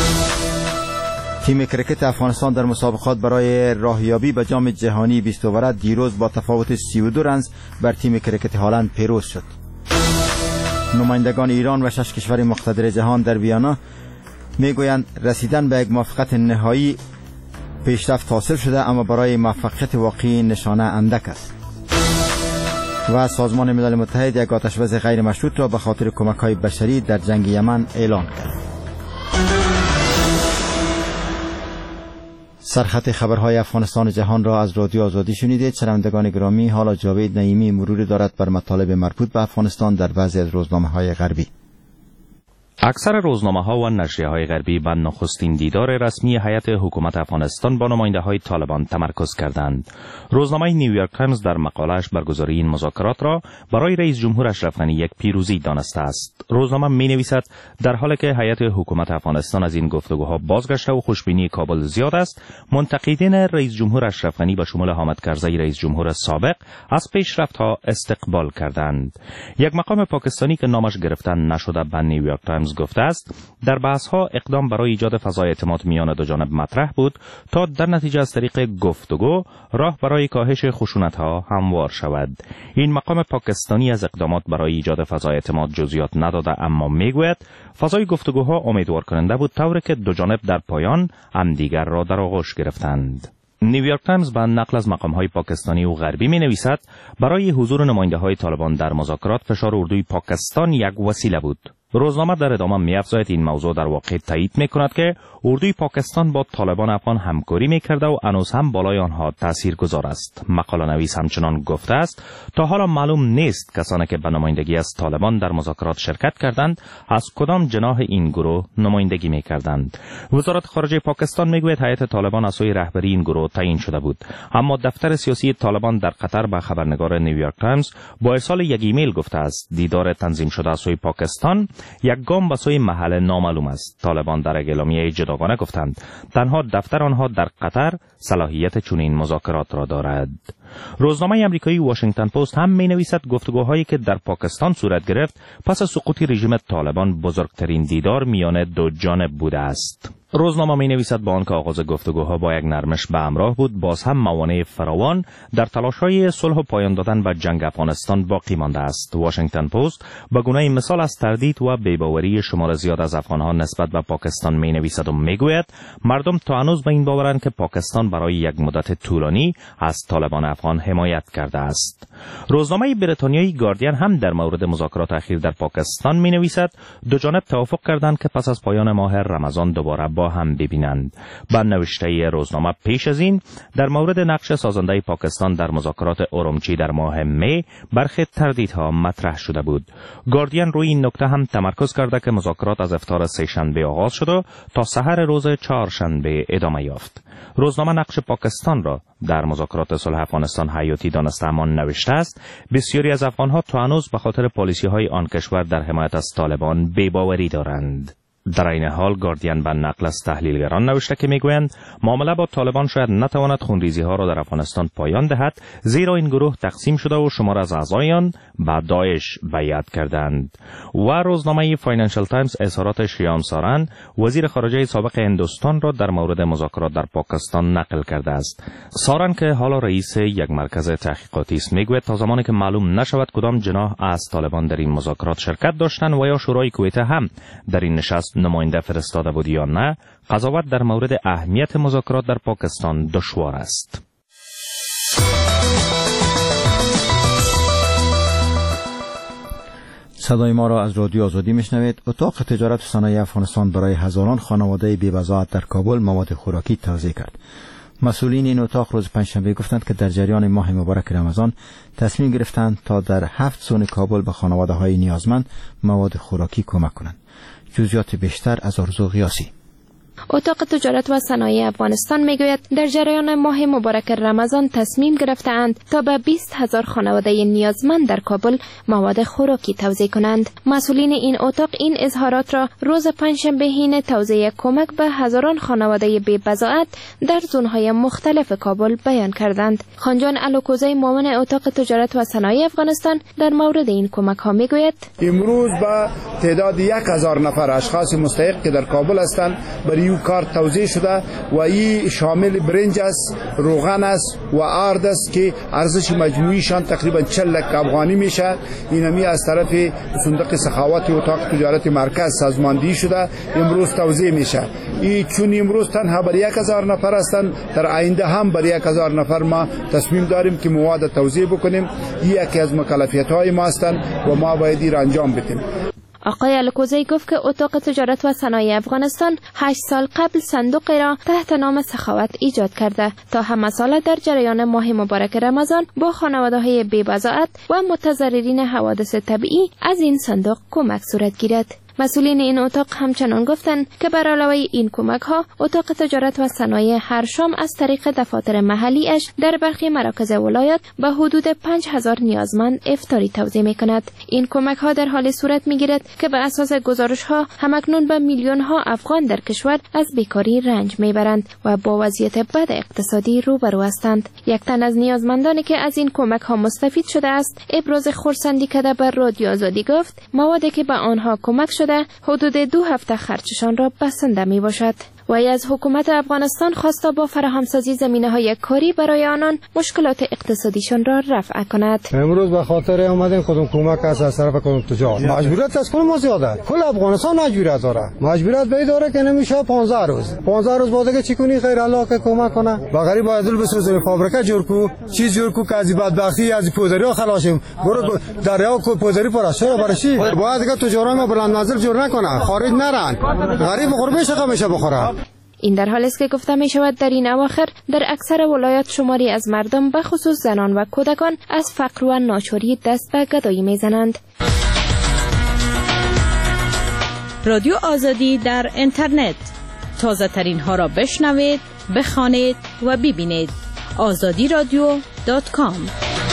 تیم کرکت افغانستان در مسابقات برای راهیابی به جام جهانی 20 اوره دیروز با تفاوت 32 رنز بر تیم کرکت هلند پیروز شد. نمایندگان ایران و 6 کشور مقتدر جهان در ویانا میگویند رسیدن به یک موافقت نهایی پیشرفت حاصل شده، اما برای موفقیت واقعی نشانه اندک است. و سازمان ملل متحد یک آتشبس غیر مشروط را به خاطر کمک‌های بشری در جنگ یمن اعلان کرد. سرخط خبرهای افغانستان جهان را از رادیو آزادی شنیدید. شنوندگان گرامی، حالا جاوید نعیمی مروری دارد بر مطالب مربوط به افغانستان در بعضی از روزنامه‌های غربی. اکثر روزنامه‌ها و نشریه‌های غربی به نخستین دیدار رسمی هیئت حکومت افغانستان با نماینده‌های طالبان تمرکز کردند. روزنامه نیویورک تایمز در مقاله‌اش برگزاری این مذاکرات را برای رئیس جمهور اشرف غنی یک پیروزی دانسته است. روزنامه می‌نویسد در حالی که هیئت حکومت افغانستان از این گفتگوها بازگشته و خوشبینی کابل زیاد است، منتقدین رئیس جمهور اشرف غنی به شمول حامد کرزی رئیس جمهور سابق از پیشرفت‌ها استقبال کردند. یک مقام پاکستانی که نامش گرفته نشده به نیویورک تایمز گفته است در بحث‌ها اقدام برای ایجاد فضای اعتماد میان دو جانب مطرح بود تا در نتیجه از طریق گفتگو راه برای کاهش خشونت‌ها هموار شود. این مقام پاکستانی از اقدامات برای ایجاد فضای اعتماد جزئیات نداده، اما میگوید فضای گفتگوها امیدوار کننده بود، طوری که دو جانب در پایان همدیگر را در آغوش گرفتند. نیویورک تایمز به نقل از مقام‌های پاکستانی و غربی می‌نویسد برای حضور نماینده‌های طالبان در مذاکرات فشار اردوی پاکستان یک وسیله بود. روزنامه در ادامه می‌افزاید این موضوع در واقع تایید می‌کند که اردوی پاکستان با طالبان افغان همکاری می‌کرده و هنوز هم بالای آنها تاثیرگذار است. مقاله نویس همچنان گفته است تا حالا معلوم نیست کسانی که به نمایندگی از طالبان در مذاکرات شرکت کردند از کدام جناح این گروه نمایندگی می‌کردند. وزارت خارجه پاکستان می‌گوید هیئت طالبان از سوی رهبری این گروه تعیین شده بود، اما دفتر سیاسی طالبان در قطر به خبرنگار نیویورک تایمز با ارسال یک ایمیل گفته است دیدار تنظیم شده از سوی پاکستان یک گام به سوی محل نامعلوم است. طالبان در اعلامیه جداگانه گفتند تنها دفتر آنها در قطر صلاحیت چنین مذاکرات را دارد. روزنامه آمریکایی واشنگتن پست هم می‌نویسد گفتگوهایی که در پاکستان صورت گرفت پس از سقوط رژیم طالبان بزرگترین دیدار میان دو جانب بوده است. روزنامه می نویسد با آنکه آغاز گفتگوها با یک نرمش به همراه بود، باز هم موانع فراوان در تلاش‌های صلح و پایان دادن به جنگ افغانستان باقی مانده است. واشنگتن پست به گونه مثال از تردید و بی‌باوری شمار زیاد از افغان‌ها نسبت به پاکستان می نویسد و می گوید مردم تا هنوز به این باورند که پاکستان برای یک مدت طولانی از طالبان افغان حمایت کرده است. روزنامه بریتانیایی گاردین هم در مورد مذاکرات اخیر در پاکستان می نویسد دو جانب توافق کردند که پس از پایان ماه رمضان دوباره با هم ببینند. با نوشته روزنامه پیش از این در مورد نقش سازنده پاکستان در مذاکرات اورمچی در ماه می برخی تردیدها مطرح شده بود. گاردین روی این نکته هم تمرکز کرده که مذاکرات از افطار سه‌شنبه آغاز شده تا سحر روز چهارشنبه ادامه یافت. روزنامه نقش پاکستان را در مذاکرات صلح افغانستان حیاتی دانسته اما نوشته است بسیاری از افغان‌ها تا هنوز به خاطر پالیسی‌های آن کشور در حمایت از طالبان بی‌باوری دارند. در این حال گاردین به نقل از تحلیلگران نوشته که میگویند معامله با طالبان شاید نتواند خونریزی‌ها را در افغانستان پایان دهد، زیرا این گروه تقسیم شده و شمار از اعضایان به داعش بیعت کردند. و روزنامه فاینانشل تایمز اظهارات شیام سارن وزیر خارجه سابق هندوستان را در مورد مذاکرات در پاکستان نقل کرده است. سارن که حالا رئیس یک مرکز تحقیقاتی است میگوید تا زمانی که معلوم نشود کدام جناح از طالبان در این مذاکرات شرکت داشتند و یا شورای کویت هم در این نشست نماینده فرستاده بود یا نه، قضاوت در مورد اهمیت مذاکرات در پاکستان دشوار است. صدای ما را از رادیو آزادی میشنوید. اتاق تجارت و صنایع افغانستان برای هزاران خانواده بی‌وضاحت در کابل مواد خوراکی توزیع کرد. مسئولین این اتاق روز پنجشنبه گفتند که در جریان ماه مبارک رمضان تصمیم گرفتند تا در 7 زون کابل به خانواده‌های نیازمند مواد خوراکی کمک کنند. جزئیات بیشتر از آرزو غیاسی. اتاق تجارت و صنایع افغانستان میگوید در جریان ماه مبارک رمضان تصمیم گرفتند تا به 20,000 خانواده نیازمند در کابل مواد خوراکی توزیع کنند. مسئولین این اتاق این اظهارات را روز پنجشنبه حین توزیع کمک به هزاران خانواده بی‌بضاعت در زونهای مختلف کابل بیان کردند. خانجان الوکوزی معاون اتاق تجارت و صنایع افغانستان در مورد این کمک ها میگوید امروز با تعداد 1,000 نفر اشخاص مستحق که در کابل هستند برای کار توزیع شده و این شامل برنج است، روغن است و آرد است که ارزش مجموعیشان تقریبا 40 لک افغانی میشه. اینمی از طرف صندوق سخاوت اتاق تجارت مرکز سازماندهی شده امروز توزیع میشه. این چون امروز تنها برای 1,000 نفر هستند، در آینده هم برای 1,000 نفر ما تصمیم داریم که مواد توزیع بکنیم. یکی از مکلفیت‌های ما هستند و ما باید این را انجام بدیم. آقای الکوزی گفت که اتاق تجارت و صنایع افغانستان 8 سال قبل صندوقی را تحت نام سخاوت ایجاد کرده تا همه ساله در جریان ماه مبارک رمضان با خانواده‌های بی‌بضاعت و متضررین حوادث طبیعی از این صندوق کمک صورت گیرد. مسئولین این اتاق همچنان گفتند که بر علاوه این کمک ها اتاق تجارت و صنایع هر شام از طریق دفاتر محلی اش در برخی مراکز ولایت به حدود 5,000 نیازمند افطاری توزیع می کند. این کمک ها در حال صورت می گیرد که به اساس گزارش ها همکنون به میلیون ها افغان در کشور از بیکاری رنج می برند و با وضعیت بد اقتصادی روبرو هستند. یک تن از نیازمندانی که از این کمک ها مستفید شده است ابراز خرسندی کرده بر رادیو آزادی گفت موادی که به آنها کمک شده حدود 2 هفته خرچشان را بسنده می باشد. و از حکومت افغانستان خواسته با فراهمسازی زمینه‌های کاری برای آنان مشکلات اقتصادیشان را رفع کند. امروز به خاطر اومدن کدوم کمک از طرف کدوم تجار مجبوریت از کل ما زیاده، کل افغانستان مجبوریت داره، مجبوریت به داره که نمیشه 15 روز بعد چی کنی خیر الله که کمک کنه. با غریب باید دل بسوزه، فابریکه جور کو، چیز جور کو که از بدبختی از پوزری خلاصیم. برو دریا کو پوزری پر است برای چی؟ باید که تجارا ما بلند منزل جور نکنه، خارج نرن، غریب غربه همیشه بخوره. این در حالی است که گفته می شود در این اواخر در اکثر ولایات شماری از مردم به خصوص زنان و کودکان از فقر و ناچاری دست به گدایی می زنند. رادیو آزادی در اینترنت تازه ترین ها را بشنوید، بخوانید و ببینید. azadiradio.com.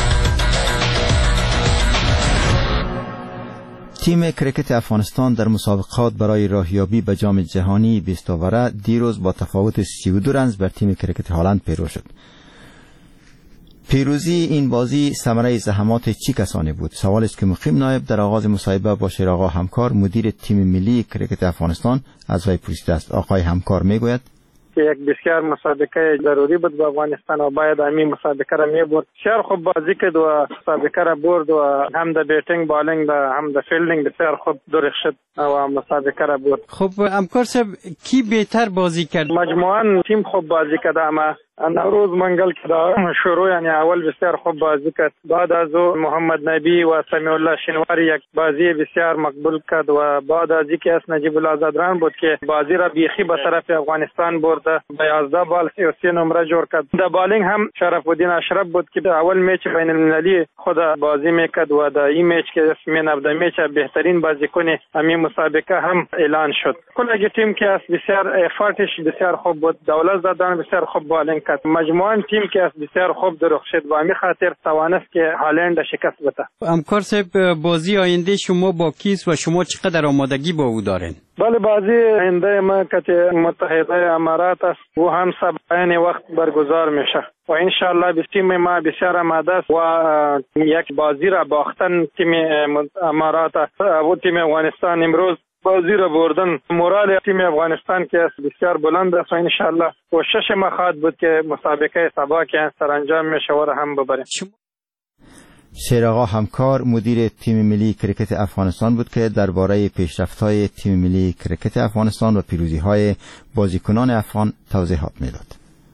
تیم کرکت افغانستان در مسابقات برای راهیابی به جام جهانی 20 اوره دیروز با تفاوت 32 رنز بر تیم کرکت هلند پیرو شد. پیروزی این بازی ثمره زحمات چی کسانی بود؟ سوال است که مقیم نایب در آغاز مصاحبه با شیرآقا همکار مدیر تیم ملی کرکت افغانستان از وی پرسیده است. آقای همکار میگوید که یک بسیار مسابقه ضروری بود به افغانستان و باید همین مسابقه را میبرد. بسیار خوب بازی کرد و مسابقه را برد و هم در بیٹنگ بالینگ هم در فیلدینگ بسیار خوب درخشید و مسابقه را برد. خب همکار صاحب کی بهتر بازی کرد؟ مجموعاً تیم خوب بازی کرد اما نوروز منگل که شروع یعنی اول بسیار خوب بازی کرد. بعد از او محمد نبی و سمیع الله شنواری یک بازی بسیار مقبول کرد و بعد از اینکه اس نجیب الله زادران بود که بازی را بیخی به طرف افغانستان برده به 11 بال 33 نمره جور کرد. در بالینگ هم شرف الدین اشرف بود که اول میچ بین المللی خود بازی میکرد و در این میچ که اسمین اف میچ بهترین بازیکن همین مسابقه هم اعلان شد. کل تیم که اس بسیار افارتش بسیار خوب بود. دولت زادران بسیار خوب بالینگ کرد. مجموعاً تیم که اس بسیار خوب درخشید و همین خاطر توانست که هالند شکست بده. همکار صاحب بازی آینده شما با کیست و شما چقدر آمادگی با او دارین؟ بله بازی آینده ما که متحده امارات است و هم سبعین وقت برگزار میشه و انشالله تیم ما بسیار آماده است و یک بازی را باختن تیم امارات و تیم افغانستان امروز بازی را بردن. مورال تیم افغانستان که بسیار بلند است و انشالله کوشش ما خواهد بود که مسابقه سبا که سرانجام میشه و هم ببریم. شیرآقا همکار مدیر تیم ملی کرکت افغانستان بود که درباره پیشرفت‌های تیم ملی کرکت افغانستان و پیروزی‌های بازیکنان افغان توضیحات می‌داد.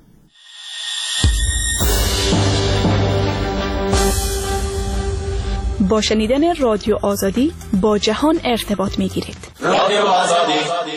با شنیدن رادیو آزادی با جهان ارتباط می‌گیرید. رادیو آزادی.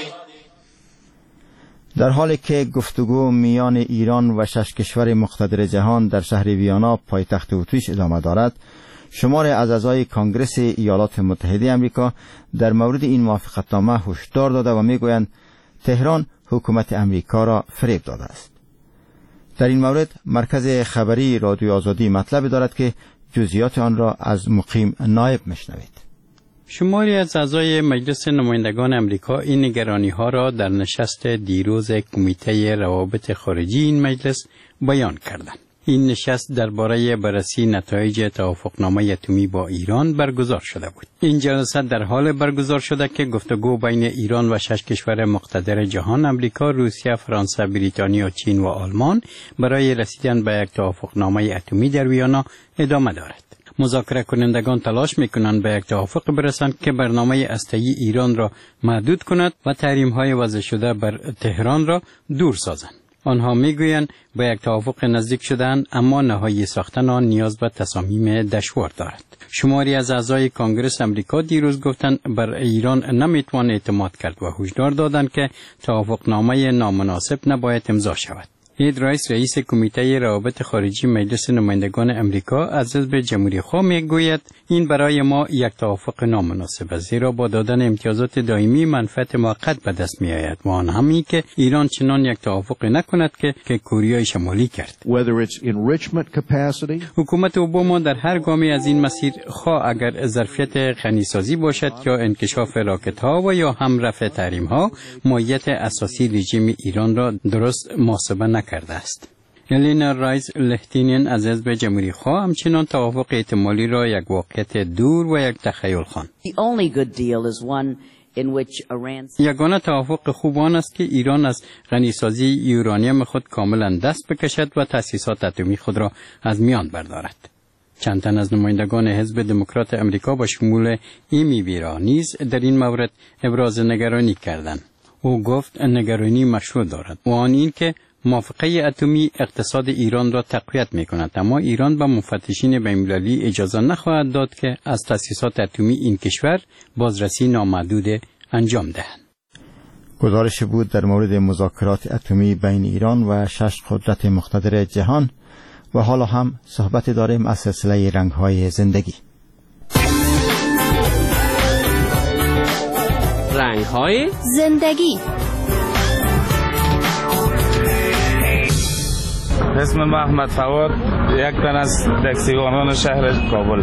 در حالی که گفتگو میان ایران و 6 کشور مقتدر جهان در شهر ویانا پایتخت اتریش ادامه دارد، شماری از اعضای کانگرس ایالات متحده آمریکا در مورد این موافقتنامه هشدار داده و میگویند تهران حکومت آمریکا را فریب داده است. در این مورد مرکز خبری رادیو آزادی مطلب دارد که جزئیات آن را از مقیم نایب میشنوید. شماری از اعضای مجلس نمایندگان آمریکا این نگرانی‌ها را در نشست دیروز کمیته روابط خارجی این مجلس بیان کردند. این نشست درباره بررسی نتایج توافقنامه اتمی با ایران برگزار شده بود. این جلسه در حال برگزار شده که گفتگو بین ایران و 6 کشور مقتدر جهان آمریکا، روسیه، فرانسه، بریتانیا، چین و آلمان برای رسیدن به یک توافقنامه اتمی در ویانا ادامه دارد. مذاکره کنندگان تلاش میکنند به یک توافق برسند که برنامه هسته‌ای ایران را محدود کند و تحریم‌های وضع شده بر تهران را دور سازند. آنها میگویند به یک توافق نزدیک شدند اما نهایی ساختن آن نیاز به تصامیم دشوار دارد. شماری از اعضای کانگرس آمریکا دیروز گفتند بر ایران نمیتوان اعتماد کرد و هشدار دادند که توافقنامه نامناسب نباید امضا شود. اید رئیس کمیته روابط خارجی مجلس نمایندگان آمریکا از حزب جمهوری خواه میگوید این برای ما یک توافق نامناسب است، زیرا با دادن امتیازات دائمی منفعت موقت به دست می آید و آن همی که ایران چنان یک توافق نکند که کوریای شمالی کرد. حکومت اوباما در هر گامی از این مسیر، خواه اگر ظرفیت غنیسازی باشد یا انکشاف راکت ها و یا هم رفع تحریم ها، ماهیت اساسی رژیم ایران را درست محاسبه نکرده است. الینا رایز لهتینین از حزب جمهوری خواه همچنان توافق احتمالی را یک واقعیت دور و یک تخیل خواند. یگانه توافق خوب آن است که ایران از غنیسازی یورانیم خود کاملا دست بکشد و تأسیسات اتمی خود را از میان بردارد. چند تن از نمایندگان حزب دموکرات امریکا با شمول ایمی بیرا نیز در این مورد ابراز نگرانی کردند. او گفت نگرانی مشروع دارد و آن این که موافقه اتمی اقتصاد ایران را تقویت می‌کند، اما ایران به مفتشین بین‌المللی اجازه نخواهد داد که از تأسیسات اتمی این کشور بازرسی نامحدود انجام دهند. گزارش بود در مورد مذاکرات اتمی بین ایران و 6 قدرت مقتدر جهان و حالا هم صحبت داریم از سلسله رنگ‌های زندگی. رنگ‌های زندگی. اسم محمد فواد، یک تن از تاکسیگانان شهر کابل.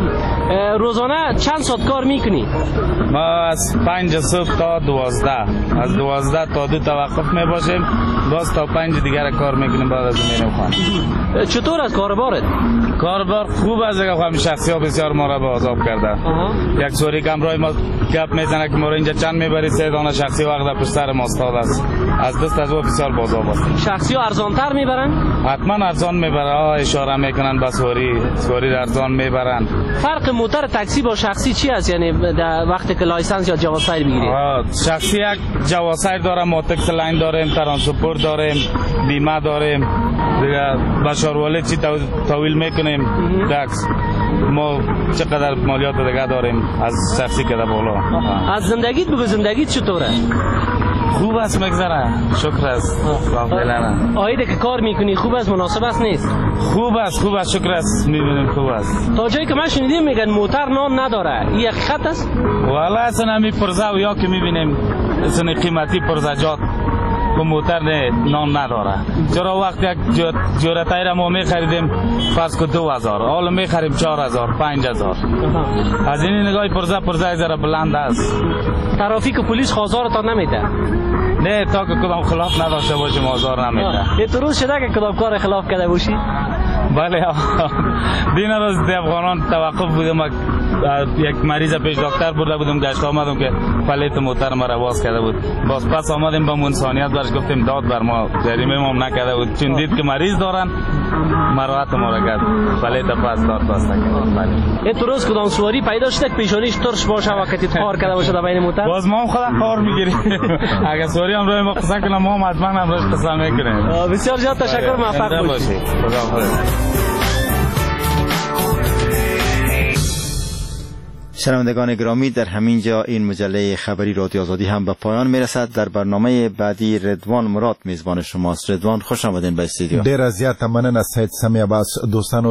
روزانه چند ساعت کار میکنی؟ ما از 5 صبح تا 12، از 12 تا 2 توقف میباشیم، باز تا 5 دیگر کار میکنیم، بعد از میریم خانه. چطور از کاربارت؟ کاربار خوب است، همین شخصی ها بسیار ما را به عذاب کرده. یک سوری کمرای ما گپ میزنه که ما را اینجا چند میبری، 3 دانه شخصی وقت در پشت سر ما استاد است، از دست از او بسیار بازاب است. شخصی ها ارزانتر میبرن؟ حتما ارزان میبرن، اشاره میکنن به سوری ارزان میبرن. فرق موتر تاکسی با شخصی چی است؟ یعنی در وقتی که لایسنس یا جواز سیر بگیری؟ شخصی یک جواز سیر داره، ما تکس لاین داریم، ترانسپورت داریم، بیمه داریم، دیگه بشاروالی چی تحویل میکنیم، تکس ما چقدر مالیات دیگه داریم از شخصی که در بالا. از زندگیت بگو، زندگیت چطوره؟ خوب است، مگذره، شکر است. آیده که کار میکنی خوب است، مناسب است نیست؟ خوب است، شکر است، میبینیم خوب است. تا جایی که من شنیدم میگن موتر نان نداره، این حقیقت است؟ والا اصلا همی پرزه و یا که میبینیم اصلا قیمتی پرزجات که موتر نان نداره. چرا وقت یک جوره تایر ما میخریدیم فرض که 2000، حالا میخریم 4000 5000. از این نگاه پرزه ذره بلند است. ترافیک و پلیس آزارتان نمیده؟ نه، تا که کدام خلاف نداشته باشیم آزار نمیده. یه تو روز شده که کدام کار خلاف کرده باشی؟ بله، دین روز در افغانان توقف بودم، یک مریض پیش دکتر برده بودم، گشت آمدم که پلیت موتر ما را باز کرده بود. باز پس آمدیم به منصانیت برش گفتیم داد بر ما، جریمه ما نکرده بود، چون دید که مریض دارن مراحت ما را کرد، پلیت پس داد پس نکرد. بله. تو روز کدام سواری پیدا شده که پیشانیش ترش باشه وقتی پار کرده باشه در بین موتر؟ باز ما هم خودم کار میگیریم. اگه سواری هم روی ما قصه کنم ما هم حتما هم روش قصه میکنیم. بسیار زیاد تشکر، موفق باشید. شنوندگان گرامی، در همین جا این مجله خبری رادیو آزادی هم به پایان میرسد. در برنامه بعدی رضوان مراد میزبان شماست. رضوان، خوش آمدین به استودیو. ډیر زیاته مننه سید سمیع عباس. دوستانو